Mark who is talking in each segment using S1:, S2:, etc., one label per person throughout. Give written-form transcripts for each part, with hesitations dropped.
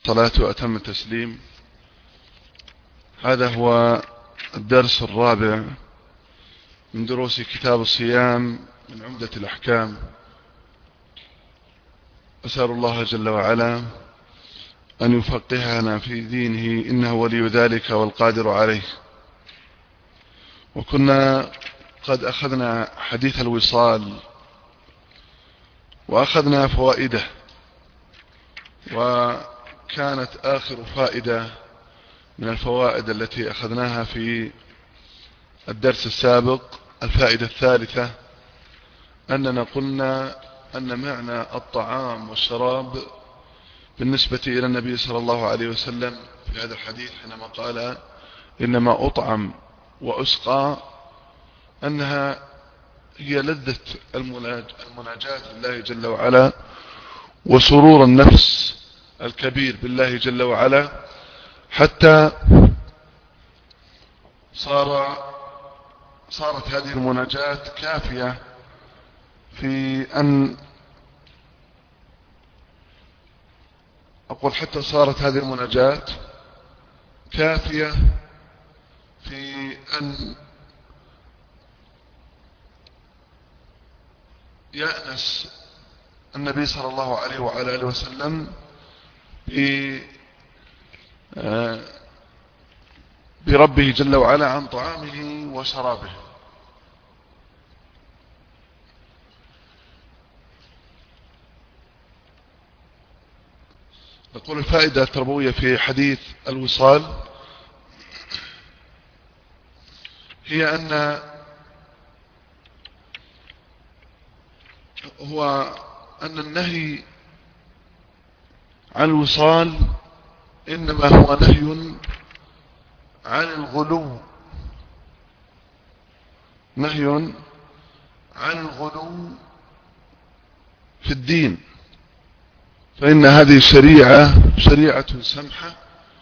S1: الصلاة وأتم التسليم. هذا هو الدرس الرابع من دروس كتاب الصيام من عمدة الأحكام. أسأل الله جل وعلا أن يفقهنا في دينه، إنه ولي ذلك والقادر عليه. وكنا قد أخذنا حديث الوصال وأخذنا فوائده، وكانت آخر فائدة من الفوائد التي أخذناها في الدرس السابق الفائدة الثالثة، أننا قلنا أن معنى الطعام والشراب بالنسبة إلى النبي صلى الله عليه وسلم في هذا الحديث حينما قال إنما أطعم وأسقى، أنها هي لذة المناجاة لله جل وعلا وسرور النفس الكبير بالله جل وعلا، حتى صارت هذه المناجاة كافية في أن أقول حتى صارت هذه المناجاة كافية في أن يأنس النبي صلى الله عليه وعلى آله وسلم بربه جل وعلا عن طعامه وشرابه. نقول الفائدة التربوية في حديث الوصال هي أن النهي عن الوصال إنما هو نهي عن الغلو، نهي عن الغلو في الدين، فإن هذه شريعة سمحة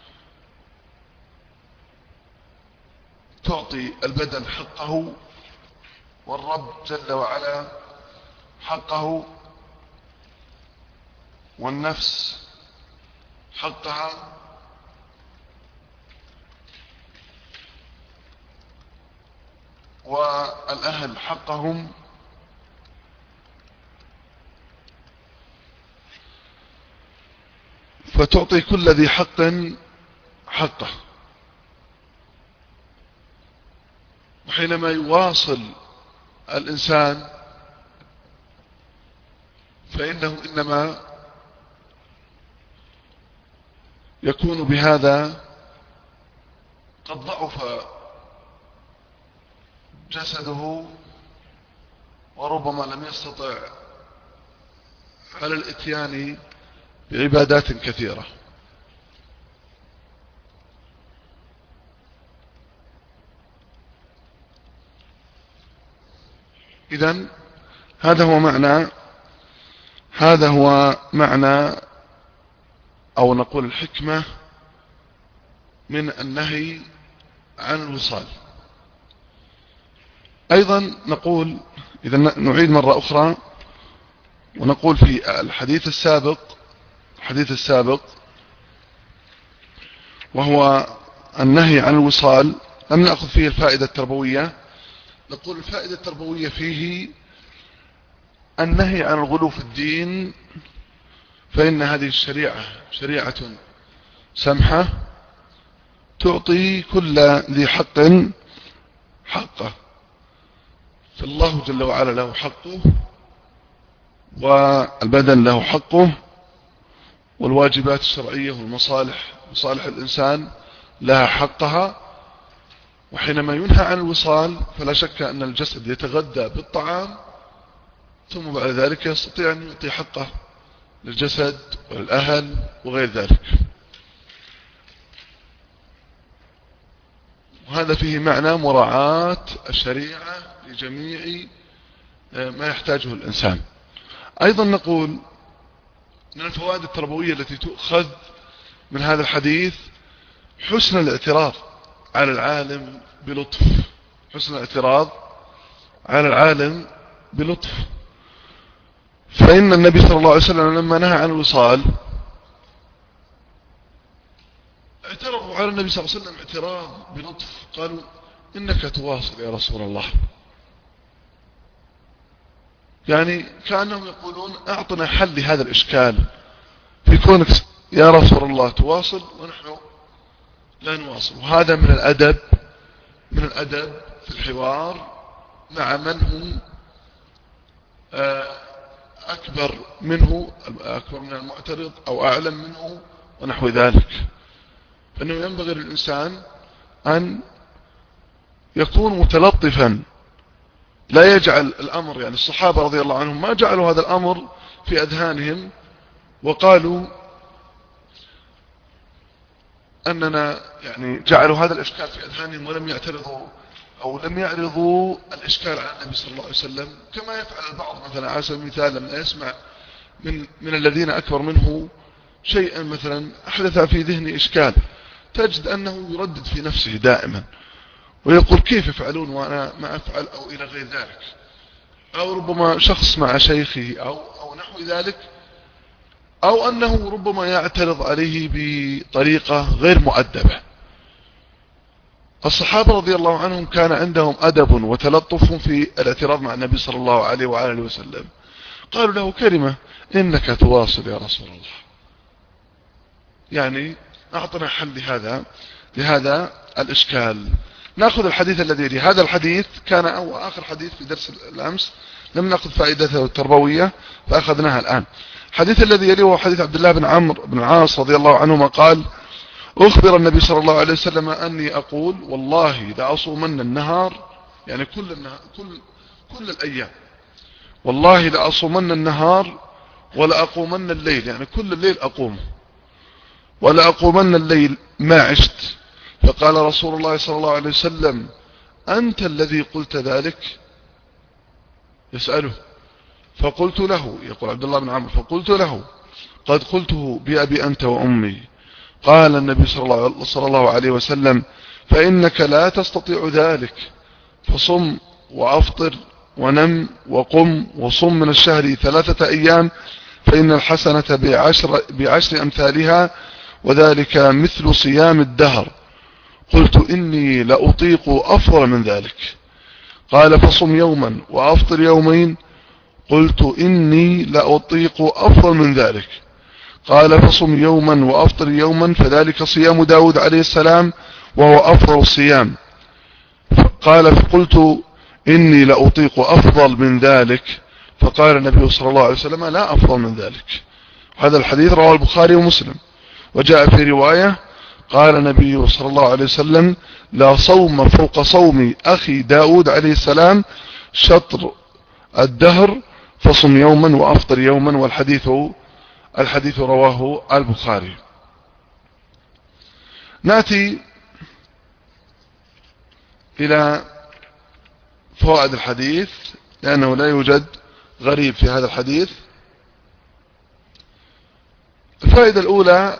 S1: تعطي البدن حقه والرب جل وعلا حقه والنفس حقها، والأهل حقهم، فتعطي كل ذي حق حقه. وحينما يواصل الإنسان فإنه إنما يكون بهذا قد ضعف جسده، وربما لم يستطع على الاتيان بعبادات كثيرة. إذن هذا هو معنى أو نقول الحكمة من النهي عن الوصال. أيضا نقول، إذا نعيد مرة أخرى ونقول في الحديث السابق وهو النهي عن الوصال، لم نأخذ فيه الفائدة التربوية. نقول الفائدة التربوية فيه النهي عن الغلو في الدين، فإن هذه شريعة سمحة تعطي كل ذي حق حقه، فالله جل وعلا له حقه، والبدن له حقه، والواجبات الشرعية والمصالح الإنسان لها حقها. وحينما ينهى عن الوصال فلا شك أن الجسد يتغذى بالطعام، ثم بعد ذلك يستطيع أن يعطي حقه للجسد والأهل وغير ذلك. وهذا فيه معنى مراعاة الشريعة لجميع ما يحتاجه الإنسان. أيضا نقول من الفوائد التربوية التي تؤخذ من هذا الحديث حسن الاعتراض على العالم بلطف، حسن الاعتراض على العالم بلطف. فإن النبي صلى الله عليه وسلم لما نهى عن الوصال اعترضوا على النبي صلى الله عليه وسلم اعتراض بلطف، قالوا إنك تواصل يا رسول الله، يعني كأنهم يقولون أعطنا حل لهذا الإشكال في كونك يا رسول الله تواصل ونحن لا نواصل. وهذا من الأدب في الحوار مع من هم أكبر من المعترض أو أعلم منه ونحو ذلك. فإنه ينبغي للإنسان أن يكون متلطفا، لا يجعل الأمر، يعني الصحابة رضي الله عنهم ما جعلوا هذا الأمر في أذهانهم وقالوا أننا يعني جعلوا هذا الإشكال في أذهانهم ولم يعترضوا أو لم يعرضوا الإشكال على النبي صلى الله عليه وسلم، كما يفعل البعض مثلا على سبيل المثال لما يسمع من الذين أكبر منه شيئا مثلا أحدث في ذهني إشكال، تجد أنه يردد في نفسه دائما ويقول كيف يفعلون وأنا ما أفعل أو إلى غير ذلك، أو ربما شخص مع شيخه أو نحو ذلك، أو أنه ربما يعترض عليه بطريقة غير مؤدبة. الصحابة رضي الله عنهم كان عندهم أدب وتلطف في الاعتراض مع النبي صلى الله عليه وآله وسلم. قالوا له كلمة إنك تواصل يا رسول الله، يعني أعطنا حل لهذا الإشكال. نأخذ الحديث الذي يلي. هذا الحديث كان آخر حديث في درس الأمس، لم نأخذ فائدته التربوية فأخذناها الآن. الحديث الذي يلي هو حديث عبد الله بن عمرو بن العاص رضي الله عنهما قال: أخبر النبي صلى الله عليه وسلم أني أقول والله لأصومن النهار، يعني كل الأيام، والله لأصومن النهار ولأقومن الليل، يعني كل الليل أقوم، ولأقومن الليل ما عشت. فقال رسول الله صلى الله عليه وسلم: أنت الذي قلت ذلك؟ يسأله. فقلت له، يقول عبد الله بن عمرو، فقلت له: قد قلته بأبي أنت وأمي. قال النبي صلى الله عليه وسلم: فإنك لا تستطيع ذلك، فصم وأفطر ونم وقم وصم من الشهر 3 أيام، فإن الحسنة بعشر أمثالها، وذلك مثل صيام الدهر. قلت: إني لأطيق أفضل من ذلك. قال: فصم يوما وأفطر يومين. قلت: إني لأطيق أفضل من ذلك. قال: فصم يوما وأفطر يوما، فذلك صيام داود عليه السلام وهو أفضل الصيام. قال: فقلت: إني لأطيق أفضل من ذلك. فقال النبي صلى الله عليه وسلم: لا أفضل من ذلك. هذا الحديث رواه البخاري ومسلم. وجاء في رواية قال النبي صلى الله عليه وسلم: لا صوم فوق صوم أخي داود عليه السلام شطر الدهر، فصم يوما وأفطر يوما. والحديث رواه البخاري. نأتي إلى فوائد الحديث، لأنه لا يوجد غريب في هذا الحديث. الفائدة الأولى،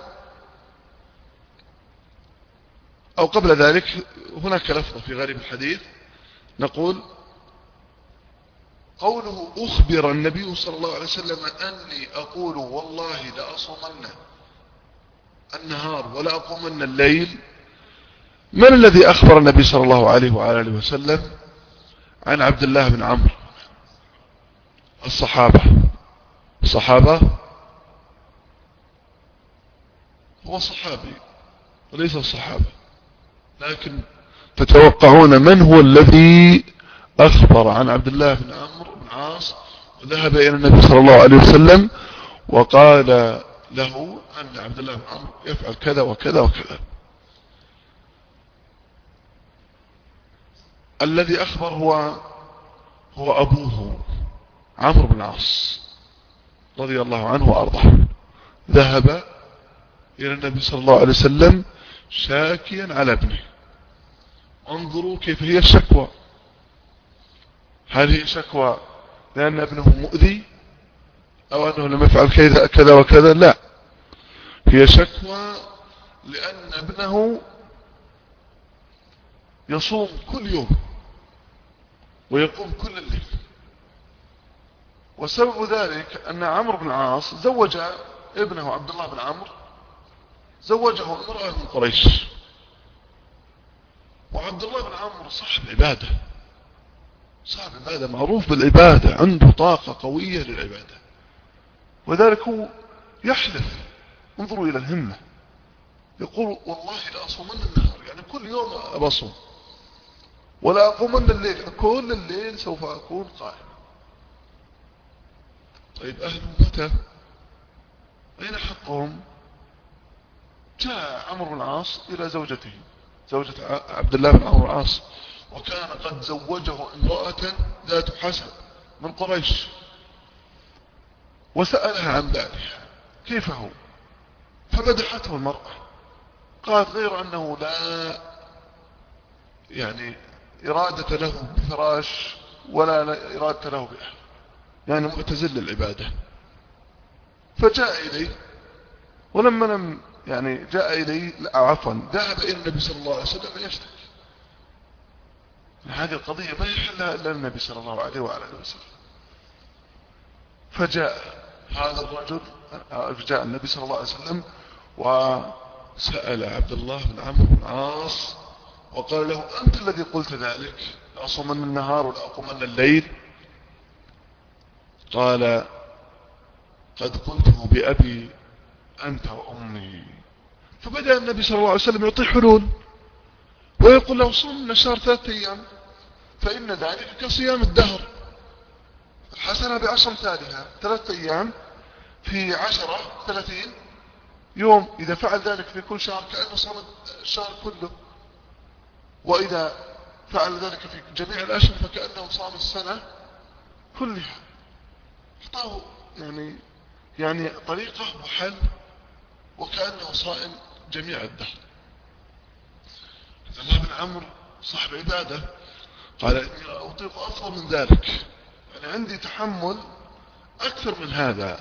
S1: أو قبل ذلك، هناك لفظة في غريب الحديث نقول: قوله أخبر النبي صلى الله عليه وسلم أني أقول والله لأصومن النهار ولا أقومن الليل. من الذي أخبر النبي صلى الله عليه وآله وسلم عن عبد الله بن عمرو؟ الصحابة هو صحابي وليس الصحابة، لكن تتوقعون من هو الذي أخبر عن عبد الله بن عمرو بن عاص وذهب إلى النبي صلى الله عليه وسلم وقال له أن عبد الله بن عمرو يفعل كذا وكذا وكذا؟ الذي أخبر هو أبوه عمرو بن العاص رضي الله عنه وأرضاه، ذهب إلى النبي صلى الله عليه وسلم شاكيا على ابنه. انظروا كيف هي الشكوى. هل هي شكوى لأن ابنه مؤذي أو أنه لم يفعل كذا وكذا؟ لا، هي شكوى لأن ابنه يصوم كل يوم ويقوم كل الليل. وسبب ذلك أن عمرو بن العاص زوج ابنه عبد الله بن عمرو زوجه امرأة من قريش، وعبد الله بن عمرو صاحب عبادة، صاحب عبادة معروف بالعبادة، عنده طاقة قوية للعبادة، وذلك هو يحلف، انظروا إلى الهمة، يقول والله لأصومن النهار، يعني كل يوم أبصم، ولا أقومن الليل، كل الليل سوف أكون قائم. طيب أهله متى؟ أين حقهم؟ جاء عمرو بن العاص إلى زوجته، زوجة عبد الله بن عمرو بن العاص، وكان قد زوجه امرأة ذات حسب من قريش، وسألها عن ذلك كيف هو، فمدحته المرأة، قالت غير أنه لا يعني إرادة له بفراش ولا إرادة له بأهل، يعني معتزل العبادة. فجاء إليه، ولما لم يعني جاء إليه عفوا ذهب إلى النبي صلى الله عليه وسلم يشتكي. هذه القضية ما يحلها إلا النبي صلى الله عليه وعلى آله وسلم. فجاء هذا الرجل، جاء النبي صلى الله عليه وسلم وسأل عبد الله بن عمرو بن العاص وقال له أنت الذي قلت ذلك، لأصومن النهار ولا أقومن الليل؟ قال قد قلته بأبي أنت وأمي. فبدأ النبي صلى الله عليه وسلم يعطي حلول، ويقول له صوم الشهر 3 أيام فإن ذلك كصيام الدهر، الحسنة ب10 أمثالها، 3 أيام في 10 30 يوم، إذا فعل ذلك في كل شهر كأنه صام الشهر كله، وإذا فعل ذلك في جميع الأشهر فكأنه صام السنة كلها. أعطاه يعني طريقة وحل وكأنه صائم جميع الدهر. عبد الله بن عمرو صاحب عبادة قال إني أطيق أفضل من ذلك، يعني عندي تحمل أكثر من هذا.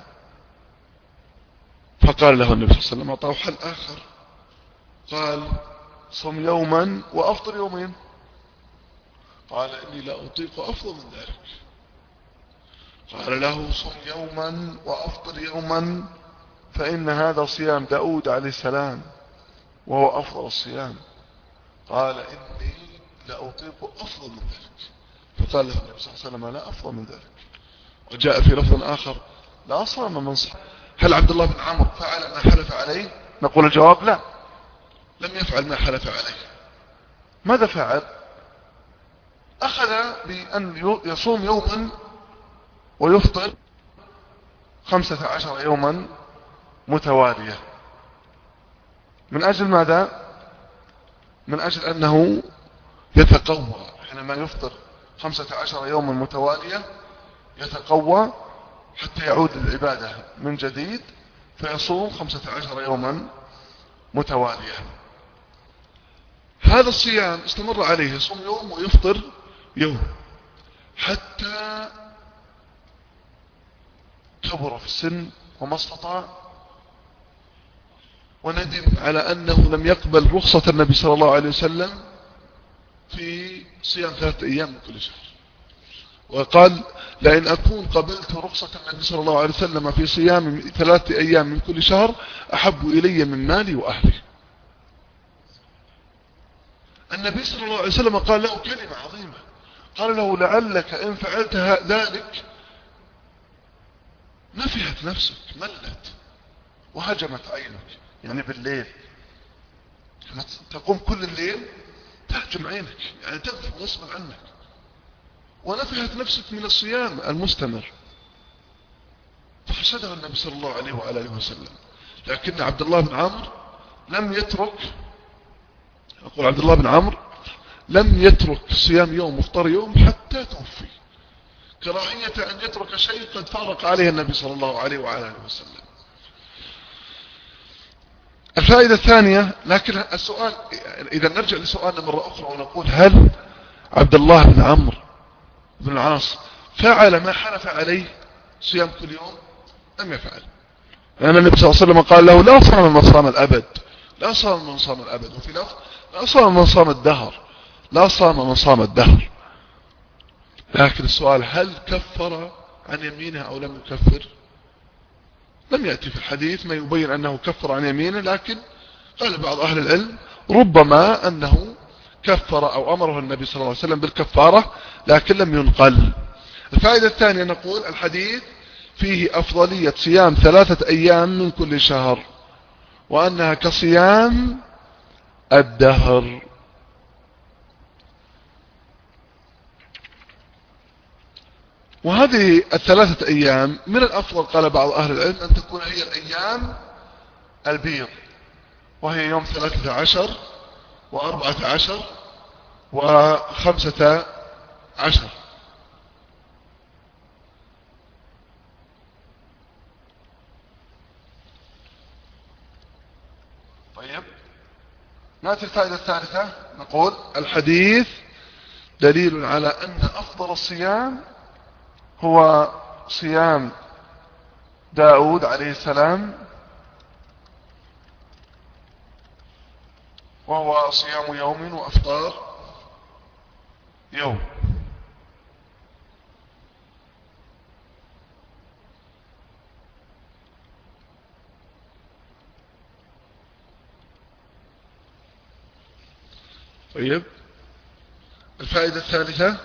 S1: فقال له النبي صلى الله عليه وسلم، أعطاه حل آخر، قال صم يوما وأفطر يومين. قال إني لا أطيق أفضل من ذلك. قال له صم يوما وأفطر يوما فإن هذا صيام داود عليه السلام وهو أفضل الصيام. قال إني لا أطيق أفضل من ذلك. فقال له النبي صلى الله عليه وسلم لا أفضل من ذلك. وجاء في لفظ آخر لا صام من صام. هل عبد الله بن عمرو فعل ما حلف عليه؟ نقول الجواب لا، لم يفعل ما حلف عليه. ماذا فعل؟ أخذ بأن يصوم يوما ويفطر 15 يوما متوالية. من أجل ماذا؟ من أجل أنه يتقوى، حينما يفطر 15 يوما متوالية يتقوى حتى يعود للعبادة من جديد، فيصوم 15 يوما متوالية. هذا الصيام استمر عليه، يصوم يوم ويفطر يوم، حتى كبر في السن وما استطاع، وندم على أنه لم يقبل رخصة النبي صلى الله عليه وسلم في صيام 3 أيام من كل شهر، وقال لئن أكون قبلت رخصة النبي صلى الله عليه وسلم في صيام 3 أيام من كل شهر أحب إلي من مالي وأهلي. النبي صلى الله عليه وسلم قال له كلمة عظيمة، قال له لعلك إن فعلت ذلك نفحت نفسك، ملت وهجمت عينك، يعني بالليل تقوم كل الليل تهجم عينك، يعني تغفل غصبا عنك، ونفحت نفسك من الصيام المستمر. فحسده النبي صلى الله عليه وآله وسلم. لكن عبد الله بن عمرو لم يترك، أقول عبد الله بن عمرو لم يترك صيام يوم وافطار يوم حتى توفي، كراهية أن يترك شيء قد فارق عليه النبي صلى الله عليه وآله وسلم. الفائدة الثانية، لكن السؤال إذا نرجع لسؤالنا مرة أخرى ونقول هل عبد الله بن عمرو بن العاص فعل ما حلف عليه صيام كل يوم؟ لم يفعل، لأن النبي صلى الله عليه وسلم قال له لا صام من صام الأبد، لا صام من صام الأبد، وفي لفظ لا صام من صام الدهر، لا صام من صام الدهر. لكن السؤال هل كفر عن يمينه أو لم يكفر؟ لم يأتي في الحديث ما يبين أنه كفر عن يمينه، لكن قال بعض أهل العلم ربما أنه كفر أو أمره النبي صلى الله عليه وسلم بالكفارة لكن لم ينقل. الفائدة الثانية نقول الحديث فيه أفضلية صيام 3 أيام من كل شهر وأنها كصيام الدهر. وهذه 3 أيام من الأفضل قال بعض أهل العلم أن تكون هي الأيام البيض، وهي يوم 13 و14 و15. طيب نأتي الفائدة الثالثة، نقول الحديث دليل على أن أفضل الصيام هو صيام داود عليه السلام، وهو صيام يوم وأفطار يوم. طيب الفائدة الثالثة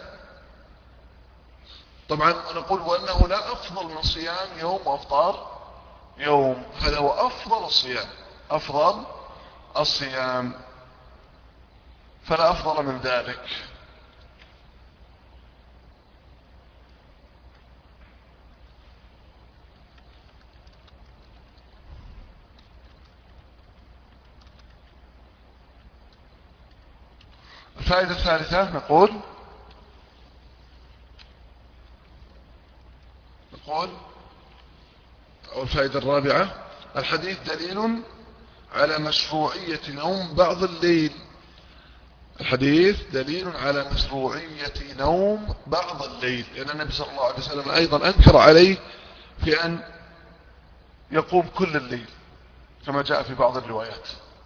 S1: طبعا نقول وأنه لا أفضل من صيام يوم وأفطار يوم، هذا هو أفضل الصيام، أفضل الصيام، فلا أفضل من ذلك. الفائدة الثالثة نقول أو الفائدة الرابعة الحديث دليل على مشروعية نوم بعض الليل. الحديث دليل على مشروعية نوم بعض الليل، لأن النبي صلى الله عليه وسلم أيضا أنكر عليه في أن يقوم كل الليل كما جاء في بعض الروايات،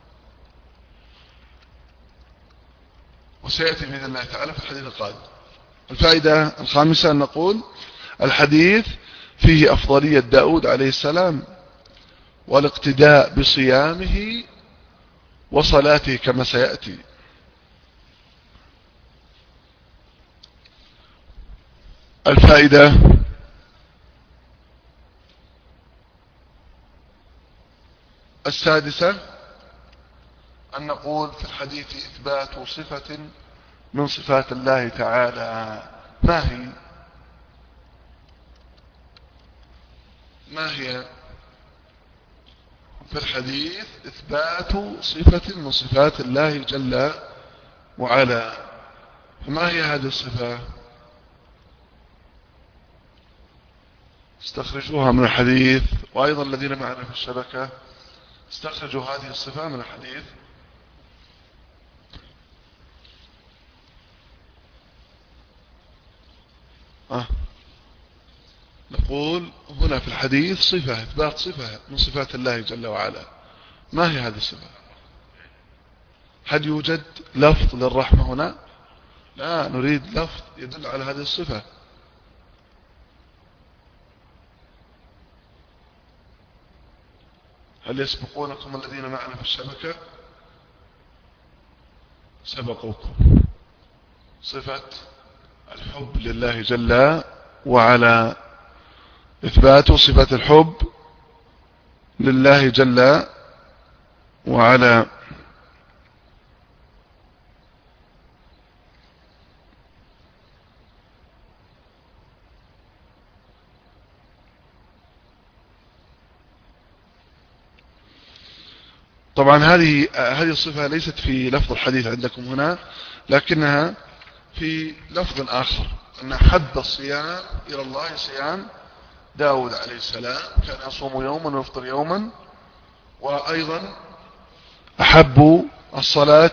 S1: وسيأتي بإذن الله تعالى في الحديث القادم. الفائدة الخامسة أن نقول الحديث فيه أفضلية داود عليه السلام والاقتداء بصيامه وصلاته كما سيأتي. الفائدة السادسة أن نقول في الحديث إثبات صفة من صفات الله تعالى. ما هي في الحديث إثبات صفة من صفات الله جل وعلا. فما هي هذه الصفة؟ استخرجوها من الحديث، وأيضا الذين معنا في الشبكة استخرجوا هذه الصفة من الحديث. نقول هنا في الحديث صفة، إثبات صفة من صفات الله جل وعلا. ما هي هذه الصفة؟ هل يوجد لفظ للرحمة هنا؟ لا، نريد لفظ يدل على هذه الصفة. هل يسبقونكم الذين معنا في الشبكة؟ سبقوكم. صفة الحب لله جل وعلا، إثبات صفة الحب لله جل وعلا. طبعا هذه الصفة ليست في لفظ الحديث عندكم هنا، لكنها في لفظ آخر، أن حب الصيام إلى الله صيام داود عليه السلام، كان يصوم يوما ويفطر يوما. وأيضا أحب الصلاة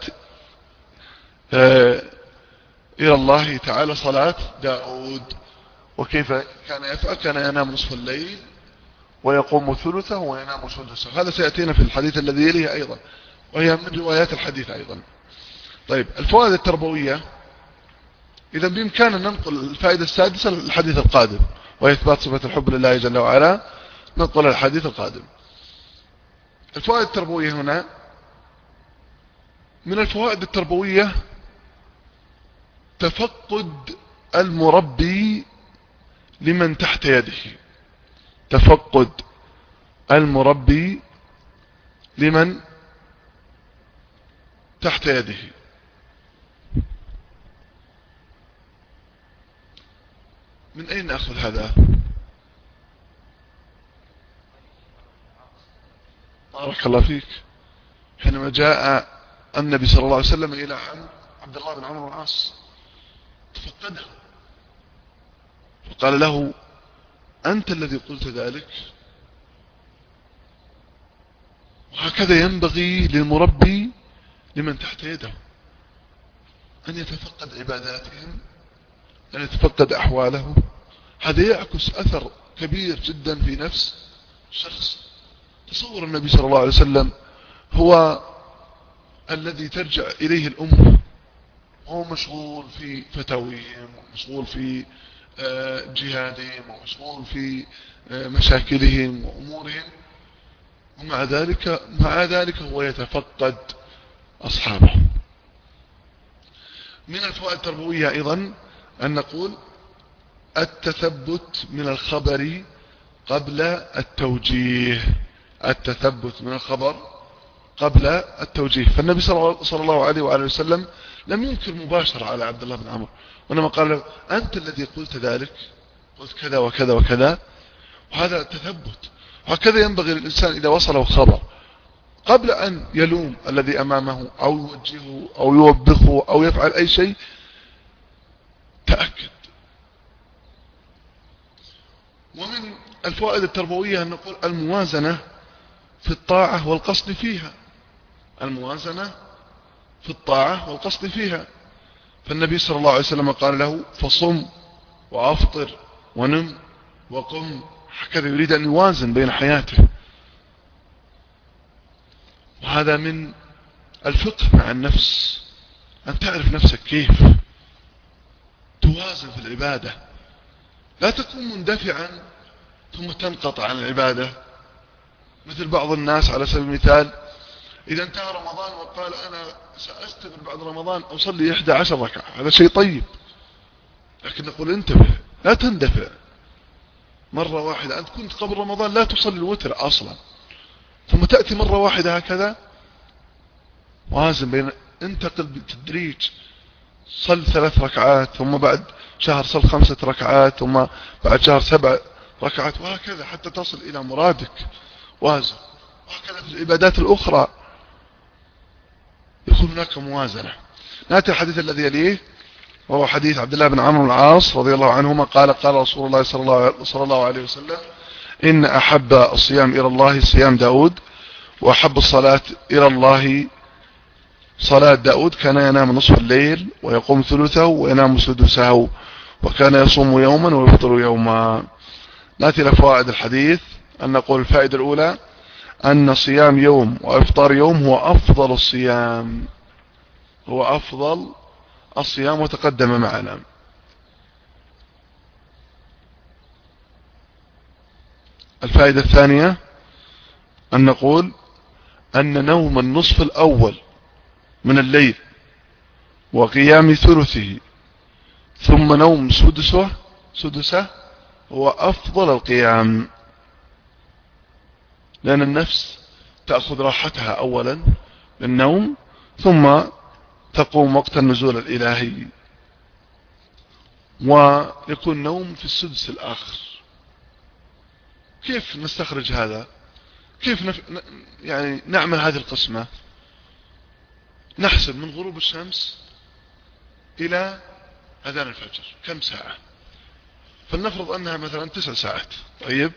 S1: إلى الله تعالى صلاة داود. وكيف كان يفعل؟ كان ينام نصف الليل ويقوم ثلثه وينام سدسه. هذا سيأتينا في الحديث الذي يليه أيضا، وهي من روايات الحديث أيضا. طيب الفوائد التربوية، إذا بإمكاننا ننقل الفائدة السادسة للحديث القادم، وهي إثبات صفة الحب لله جل وعلا، ننقل الحديث القادم. الفوائد التربوية هنا من الفوائد التربوية تفقد المربي لمن تحت يده. تفقد المربي لمن تحت يده. من أين نأخذ هذا؟ بارك الله فيك. حينما جاء النبي صلى الله عليه وسلم إلى عبد الله بن عمرو بن العاص تفقده وقال له: أنت الذي قلت ذلك. وهكذا ينبغي للمربي لمن تحت يده أن يتفقد عباداتهم، أن يتفقد أحواله. هذا يعكس أثر كبير جدا في نفس الشخص. تصور النبي صلى الله عليه وسلم هو الذي ترجع إليه الأمة، هو مشغول في فتاويهم، ومشغول في جهادهم، ومشغول في مشاكلهم وأمورهم، ومع ذلك هو يتفقد أصحابه. من الفوائد التربوية أيضا أن نقول التثبت من الخبر قبل التوجيه. التثبت من الخبر قبل التوجيه. فالنبي صلى الله عليه وآله وسلم لم ينكر مباشرة على عبد الله بن عمرو، وإنما قال له: أنت الذي قلت ذلك، قلت كذا وكذا وكذا. وهذا التثبت. وهكذا ينبغي للإنسان إذا وصله خبر قبل أن يلوم الذي أمامه أو يوجهه أو يوبخه أو يفعل أي شيء، تأكد. ومن الفوائد التربوية أن نقول الموازنة في الطاعة والقصد فيها. الموازنة في الطاعة والقصد فيها. فالنبي صلى الله عليه وسلم قال له: فصم وأفطر ونم وقم. هكذا يريد أن يوازن بين حياته. وهذا من الفقه مع النفس، أن تعرف نفسك كيف توازن في العبادة. لا تكون مندفعا ثم تنقطع عن العبادة، مثل بعض الناس على سبيل المثال إذا انتهى رمضان وقال: أنا سأستغل بعد رمضان أصلي 11 ركعة. هذا شيء طيب، لكن نقول انتبه، لا تندفع مرة واحدة. أنت كنت قبل رمضان لا تصلي الوتر أصلا، ثم تأتي مرة واحدة هكذا. وازن بين، انتقل بالتدريج. صل 3 ركعات، ثم بعد شهر صل 5 ركعات، ثم بعد شهر 7 ركعات، وهكذا حتى تصل إلى مرادك. وازن. وهكذا في العبادات الأخرى يكون هناك موازنة. نأتي الحديث الذي يليه، وهو حديث عبد الله بن عمرو بن العاص رضي الله عنهما قال: قال رسول الله صلى الله عليه وسلم: إن أحب الصيام إلى الله صيام داود، وأحب الصلاة إلى الله صلاة داود. كان ينام نصف الليل ويقوم ثلثه وينام سدسه، وكان يصوم يوما ويفطر يوما. نأتي إلى فوائد الحديث. أن نقول الفائدة الأولى أن صيام يوم وإفطار يوم هو أفضل الصيام، هو أفضل الصيام، وتقدم معنا. الفائدة الثانية أن نقول أن نوم النصف الأول من الليل وقيام ثلثه ثم نوم سدسه هو أفضل القيام، لأن النفس تأخذ راحتها أولا للنوم، ثم تقوم وقت النزول الإلهي، ويكون نوم في السدس الآخر. كيف نستخرج هذا؟ كيف يعني نعمل هذه القسمة؟ نحسب من غروب الشمس إلى أذان الفجر كم ساعة؟ فلنفرض أنها مثلا 9 ساعات. طيب،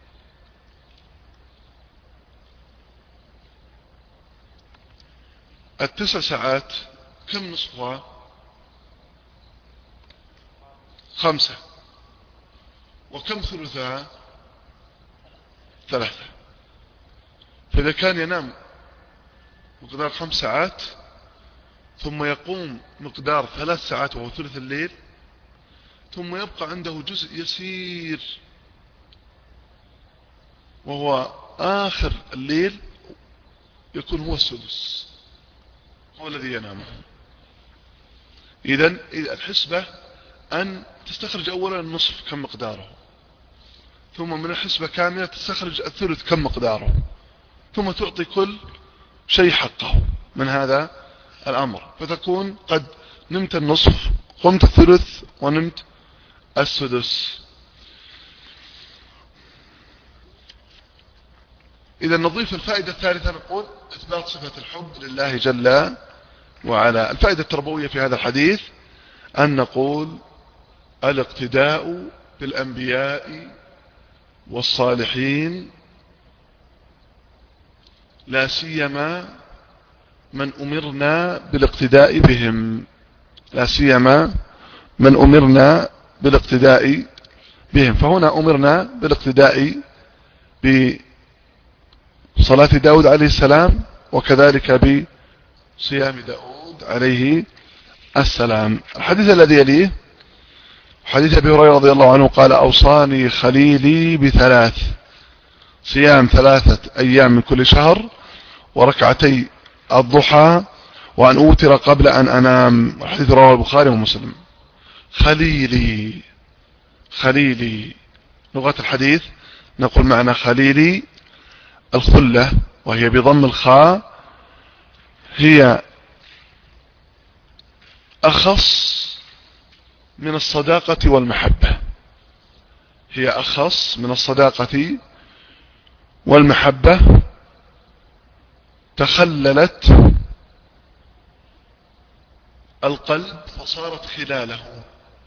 S1: ال9 ساعات كم نصفها؟ 5. وكم ثلثها؟ 3. فإذا كان ينام مقدار 5 ساعات ثم يقوم مقدار 3 ساعات وهو ثلث الليل، ثم يبقى عنده جزء يسير وهو آخر الليل، يكون هو السدس. هو الذي ينامه. إذن الحسبة أن تستخرج أولا النصف كم مقداره، ثم من الحسبة كاملة تستخرج الثلث كم مقداره، ثم تعطي كل شيء حقه من هذا الأمر، فتكون قد نمت النصف، قمت الثلث، ونمت السدس. إذا نضيف الفائدة الثالثة، نقول إثبات صفة الحب لله جل وعلا. الفائدة التربوية في هذا الحديث أن نقول الاقتداء بالأنبياء والصالحين، لا سيما من أمرنا بالاقتداء بهم، لا سيما من أمرنا بالاقتداء بهم. فهنا أمرنا بالاقتداء بصلاة داود عليه السلام، وكذلك بصيام داود عليه السلام. الحديث الذي يليه حديث أبي هريرة رضي الله عنه قال: أوصاني خليلي بثلاث: صيام 3 أيام من كل شهر، وركعتي الضحى، وأن أوتر قبل أن أنام. الحديث رواه البخاري ومسلم. خليلي، خليلي لغة الحديث نقول معنى خليلي الخلة، وهي بضم الخاء، هي أخص من الصداقة والمحبة، هي أخص من الصداقة والمحبة، تخللت القلب فصارت خلاله.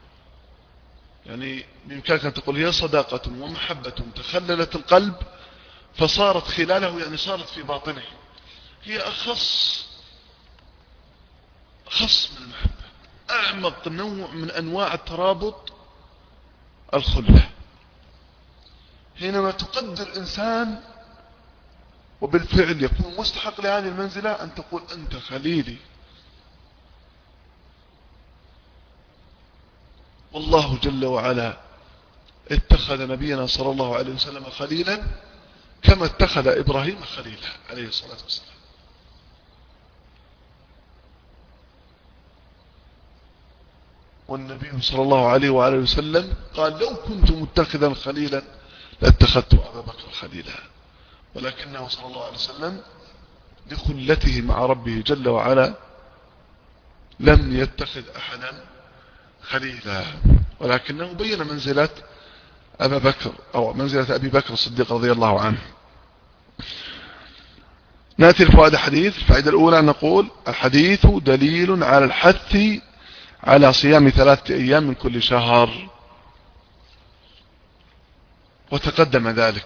S1: يعني بإمكانك أن تقول هي صداقة ومحبة تخللت القلب فصارت خلاله، يعني صارت في باطنه. هي أخص من المحبة، أعمق نوع من أنواع الترابط الخلة. حينما تقدر الإنسان وبالفعل يكون مستحق لهذه المنزلة، أن تقول أنت خليلي. والله جل وعلا اتخذ نبينا صلى الله عليه وسلم خليلا كما اتخذ إبراهيم خليلا عليه الصلاة والسلام. والنبي صلى الله عليه وآله وسلم قال: لو كنت متخذا خليلا لاتخذت أبا بكر خليلا. ولكنه صلى الله عليه وسلم لخلته مع ربه جل وعلا لم يتخذ أحدا خليلا، ولكنه بين منزلة أبا بكر أو منزلة أبي بكر الصديق رضي الله عنه. نأتي لفوائد الحديث. الفائدة الأولى نقول: الحديث دليل على الحث على صيام 3 أيام من كل شهر، وتقدم ذلك.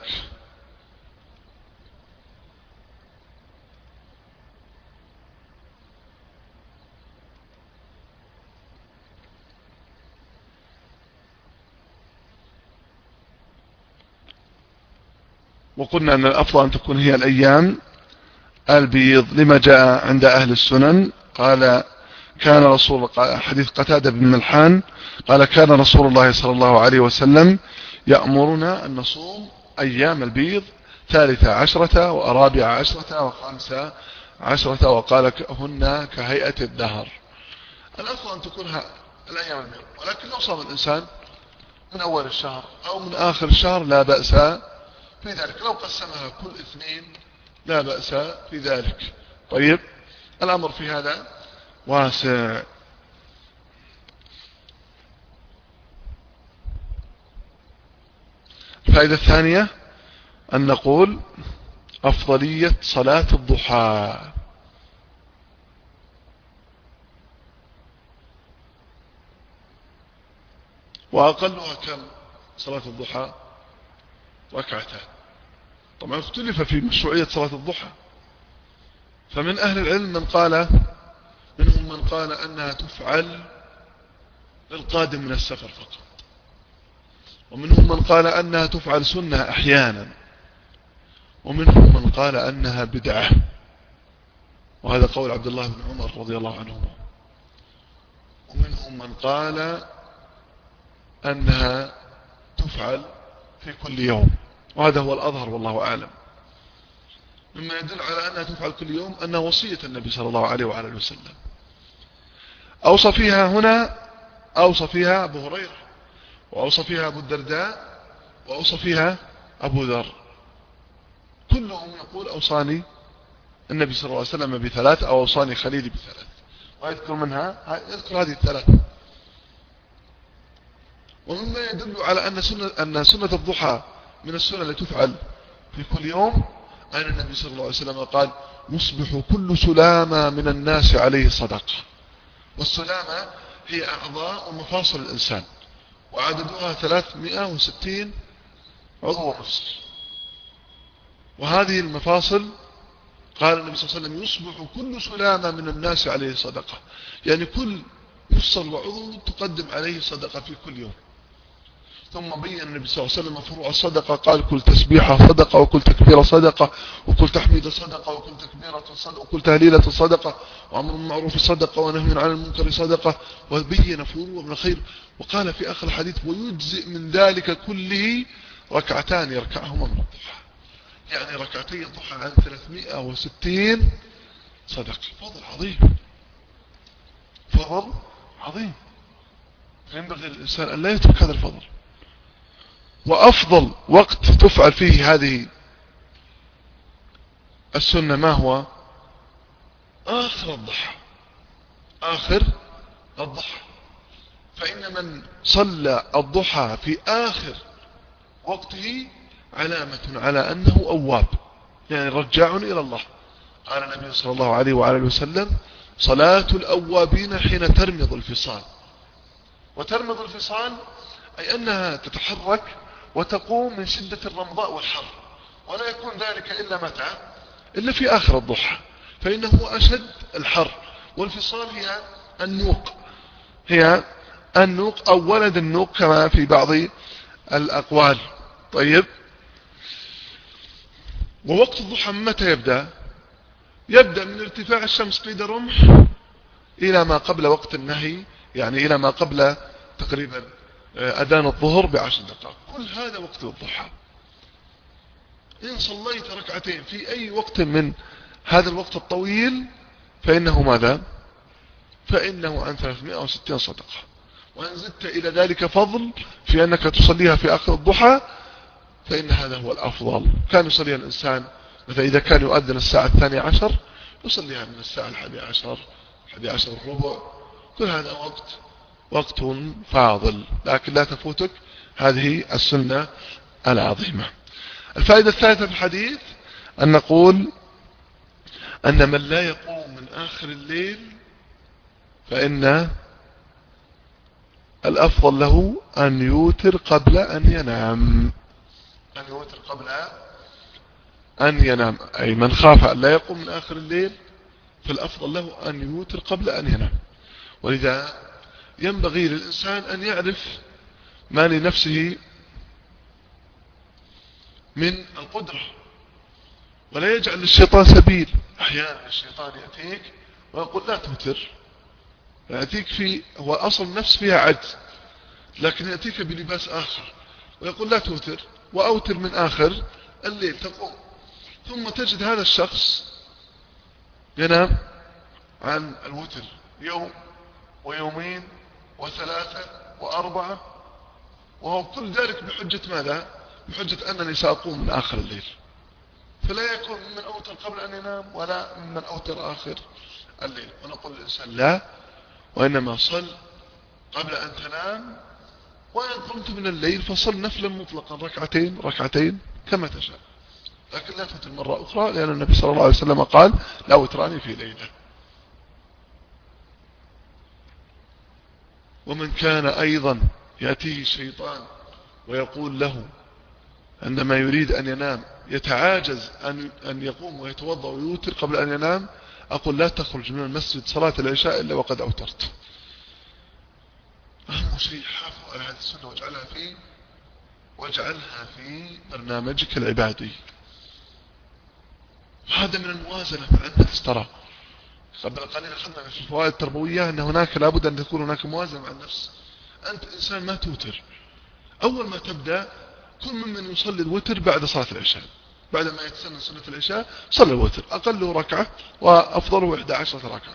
S1: وقلنا أن الأفضل أن تكون هي الأيام البيض، لما جاء عند أهل السنن. قال كان رسول حديث قتادة بن ملحان قال: كان رسول الله صلى الله عليه وسلم يأمرنا أن نصوم أيام البيض 13 و14 و15، وقال: هن كهيئة الدهر. الأفضل أن تكون الأيام البيض، ولكن لو صام الإنسان من أول الشهر أو من آخر الشهر لا بأس في ذلك، لو قسمها كل 2 لا بأس في ذلك. طيب، الأمر في هذا واسع. الفائدة الثانية أن نقول أفضلية صلاة الضحى. وأقلها كم صلاة الضحى؟ 2 ركعات. طبعا اختلف في مشروعية صلاة الضحى، فمن أهل العلم منهم من قال أنها تفعل للقادم من السفر فقط، ومنهم من قال أنها تفعل سنة أحيانا، ومنهم من قال أنها بدعة، وهذا قول عبد الله بن عمر رضي الله عنهما. ومنهم من قال أنها تفعل في كل يوم، وهذا هو الأظهر والله أعلم. مما يدل على أنها تفعل كل يوم أنها وصية النبي صلى الله عليه وعلى وسلم. أوصى فيها هنا، أوصى فيها أبو هريرة، وأوصى فيها أبو الدرداء، وأوصى فيها أبو ذر، كلهم يقول أوصاني النبي صلى الله عليه وسلم بثلاث، أو أوصاني خليلي بثلاث، ويذكر منها، يذكر هذه الثلاث. ومما يدل على أن سنة الضحى من السنة التي تفعل في كل يوم أن النبي صلى الله عليه وسلم قال: يصبح كل سلامة من الناس عليه صدقة. والسلامة هي أعضاء ومفاصل الإنسان، وعددها 360 عضو ومفصل. وهذه المفاصل قال النبي صلى الله عليه وسلم: يصبح كل سلامة من الناس عليه صدقة، يعني كل مفصل وعضو تقدم عليه صدقة في كل يوم. ثم بين النبي صلى الله عليه وسلم فروع الصدقة، قال: كل تسبيحة صدقة، وكل تكبيرة صدقة، وكل تحميد صدقة، وكل تكبيرة صدقة، وكل تهليلة صدقة، وأمر بالمعروف صدقة، ونهي عن المنكر صدقة. وبين فروع من الخير. وقال في آخر الحديث: ويجزئ من ذلك كله ركعتان يركعهما من الضحى، يعني ركعتي الضحى عن 360 صدقة. فضل عظيم، فضل عظيم، فينبغي للإنسان أن لا يترك هذا الفضل. وأفضل وقت تفعل فيه هذه السنة ما هو؟ آخر الضحى، آخر الضحى. فإن من صلى الضحى في آخر وقته علامة على أنه أواب، يعني رجاع إلى الله. قال النبي صلى الله عليه وعلى وسلم: صلاة الأوابين حين ترمض الفصال. وترمض الفصال أي أنها تتحرك وتقوم من شدة الرمضاء والحر، ولا يكون ذلك إلا متى؟ إلا في آخر الضحى، فإنه أشد الحر. والفصال هي النوق، هي النوق أو ولد النوق كما في بعض الأقوال. طيب، ووقت الضحى متى يبدأ؟ يبدأ من ارتفاع الشمس قيد رمح إلى ما قبل وقت النهي، يعني إلى ما قبل تقريبا أذان الظهر ب10 دقائق. كل هذا وقت الضحى. إن صليت ركعتين في أي وقت من هذا الوقت الطويل فإنه ماذا؟ فإنه عن 360 صدقة. وإن زدت إلى ذلك فضل في أنك تصليها في آخر الضحى فإن هذا هو الأفضل. كان يصليها الإنسان مثلا إذا كان يؤذن الساعة 12 يصليها من الساعة 11 الربع. كل هذا وقت فاضل، لكن لا تفوتك هذه السنة العظيمة. الفائدة الثالثة في الحديث أن نقول أن من لا يقوم من آخر الليل فإن الأفضل له أن يوتر قبل أن ينام. أن يوتر قبل أن ينام، أي من خاف أن لا يقوم من آخر الليل فالأفضل له أن يوتر قبل أن ينام. ولذا ينبغي للإنسان أن يعرف ما لنفسه من القدرة، ولا يجعل للشيطان سبيل. أحيانا الشيطان يأتيك ويقول لا توتر، يأتيك هو أصل النفس فيها عجز، لكن يأتيك بلباس آخر ويقول لا توتر وأوتر من آخر الليل تقوم. ثم تجد هذا الشخص ينام عن الوتر يوم ويومين وثلاثة وأربعة، وهو كل ذلك بحجة ماذا؟ بحجة أنني سأقوم من آخر الليل. فلا يكون من أوتر قبل أن ينام ولا من أوتر آخر الليل. ونقول للإنسان لا، وإنما صل قبل أن تنام، وإن قمت من الليل فصل نفلا مطلقا ركعتين كما تشاء، لكن لا توتر مرة أخرى، لأن النبي صلى الله عليه وسلم قال: لا وتراني في ليلة. ومن كان أيضا يأتيه الشيطان ويقول له عندما يريد أن ينام يتعاجز أن يقوم ويتوضأ ويوتر قبل أن ينام، أقول: لا تخرج من المسجد صلاة العشاء إلا وقد أوترت. أهم شيء حافظ على هذه السنة واجعلها في برنامجك العبادي. وهذا من الموازنة مع النفس. ترى قبل قليل أخذنا في الفوائد التربوية أن هناك لابد أن تكون هناك موازنة مع النفس. أنت إنسان ما توتر، أول ما تبدأ كل ممن يصلي الوتر بعد صلاة العشاء، بعدما يتسنن سنة العشاء صلى الوتر، أقله ركعة وأفضله 11 ركعة.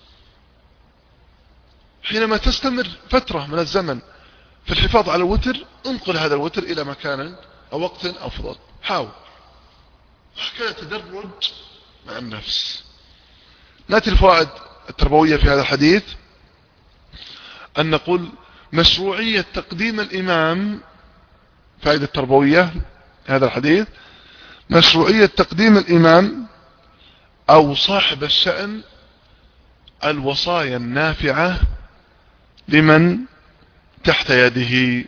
S1: حينما تستمر فترة من الزمن في الحفاظ على الوتر، انقل هذا الوتر إلى مكان أو وقت أفضل، حاول. حكاية تدرج مع النفس. نأتي الفوائد التربوية في هذا الحديث، أن نقول مشروعية تقديم الإمام. فائدة تربوية هذا الحديث: مشروعية تقديم الإمام أو صاحب الشأن الوصايا النافعة لمن تحت يده،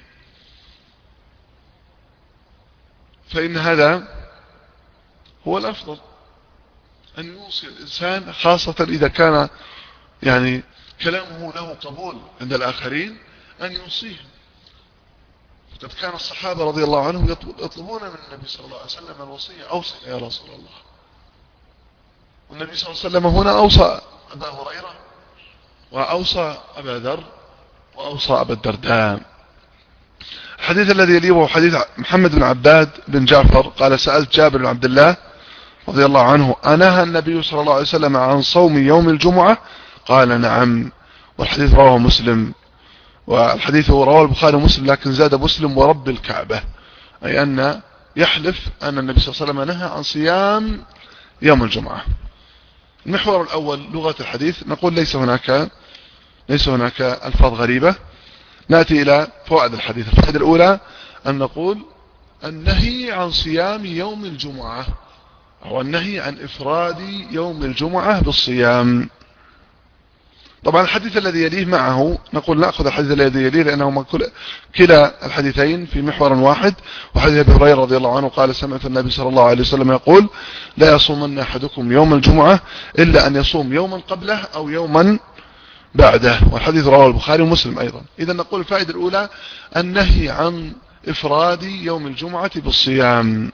S1: فإن هذا هو الأفضل، أن يوصي الإنسان، خاصة إذا كان يعني كلامه له قبول عند الآخرين، أن يوصيهم. قد كان الصحابة رضي الله عنهم يطلبون من النبي صلى الله عليه وسلم الوصية: أوصي يا رسول الله. والنبي صلى الله عليه وسلم هنا أوصى أبا هريرة، وأوصى أبا ذر، وأوصى أبا الدرداء. الحديث الذي يليه هو حديث محمد بن عباد بن جعفر قال: سألت جابر بن عبد الله رضي الله عنه: أنهى النبي صلى الله عليه وسلم عن صوم يوم الجمعة؟ قال: نعم. والحديث رواه مسلم، والحديث هو رواه البخاري ومسلم، لكن زاد مسلم: ورب الكعبة، أي أن يحلف أن النبي صلى الله عليه وسلم نهى عن صيام يوم الجمعة. المحور الأول لغة الحديث، نقول ليس هناك ألفاظ غريبة. نأتي إلى فوائد الحديث. الفائدة الأولى أن نقول النهي عن صيام يوم الجمعة، أو النهي عن إفراد يوم الجمعة بالصيام. طبعا الحديث الذي يليه معه، نقول نأخذ الحديث الذي يليه لأنهما كلا الحديثين في محور واحد. وحديث أبي هريرة رضي الله عنه قال: سمعت النبي صلى الله عليه وسلم يقول: لا يصومن أحدكم يوم الجمعة إلا أن يصوم يوما قبله أو يوما بعده. والحديث رواه البخاري ومسلم أيضا. إذا نقول الفائدة الأولى النهي عن إفراد يوم الجمعة بالصيام.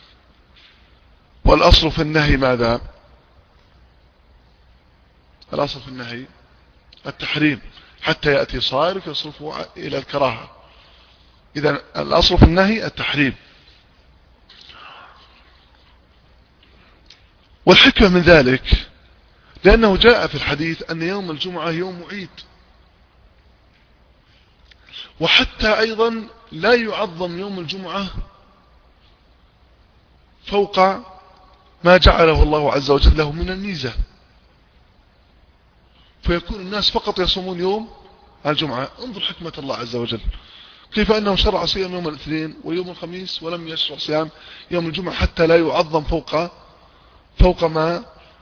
S1: والأصل في النهي ماذا؟ الأصل في النهي التحريم، حتى يأتي صارف يصرفه إلى الكراهة. إذا الأصل في النهي التحريم. والحكمة من ذلك لأنه جاء في الحديث أن يوم الجمعة يوم عيد، وحتى أيضا لا يعظم يوم الجمعة فوق ما جعله الله عز وجل له من الميزة، فيكون الناس فقط يصومون يوم الجمعة. انظر حكمة الله عز وجل، كيف أنه شرع صيام يوم الاثنين ويوم الخميس، ولم يشرع صيام يوم الجمعة حتى لا يعظم فوق ما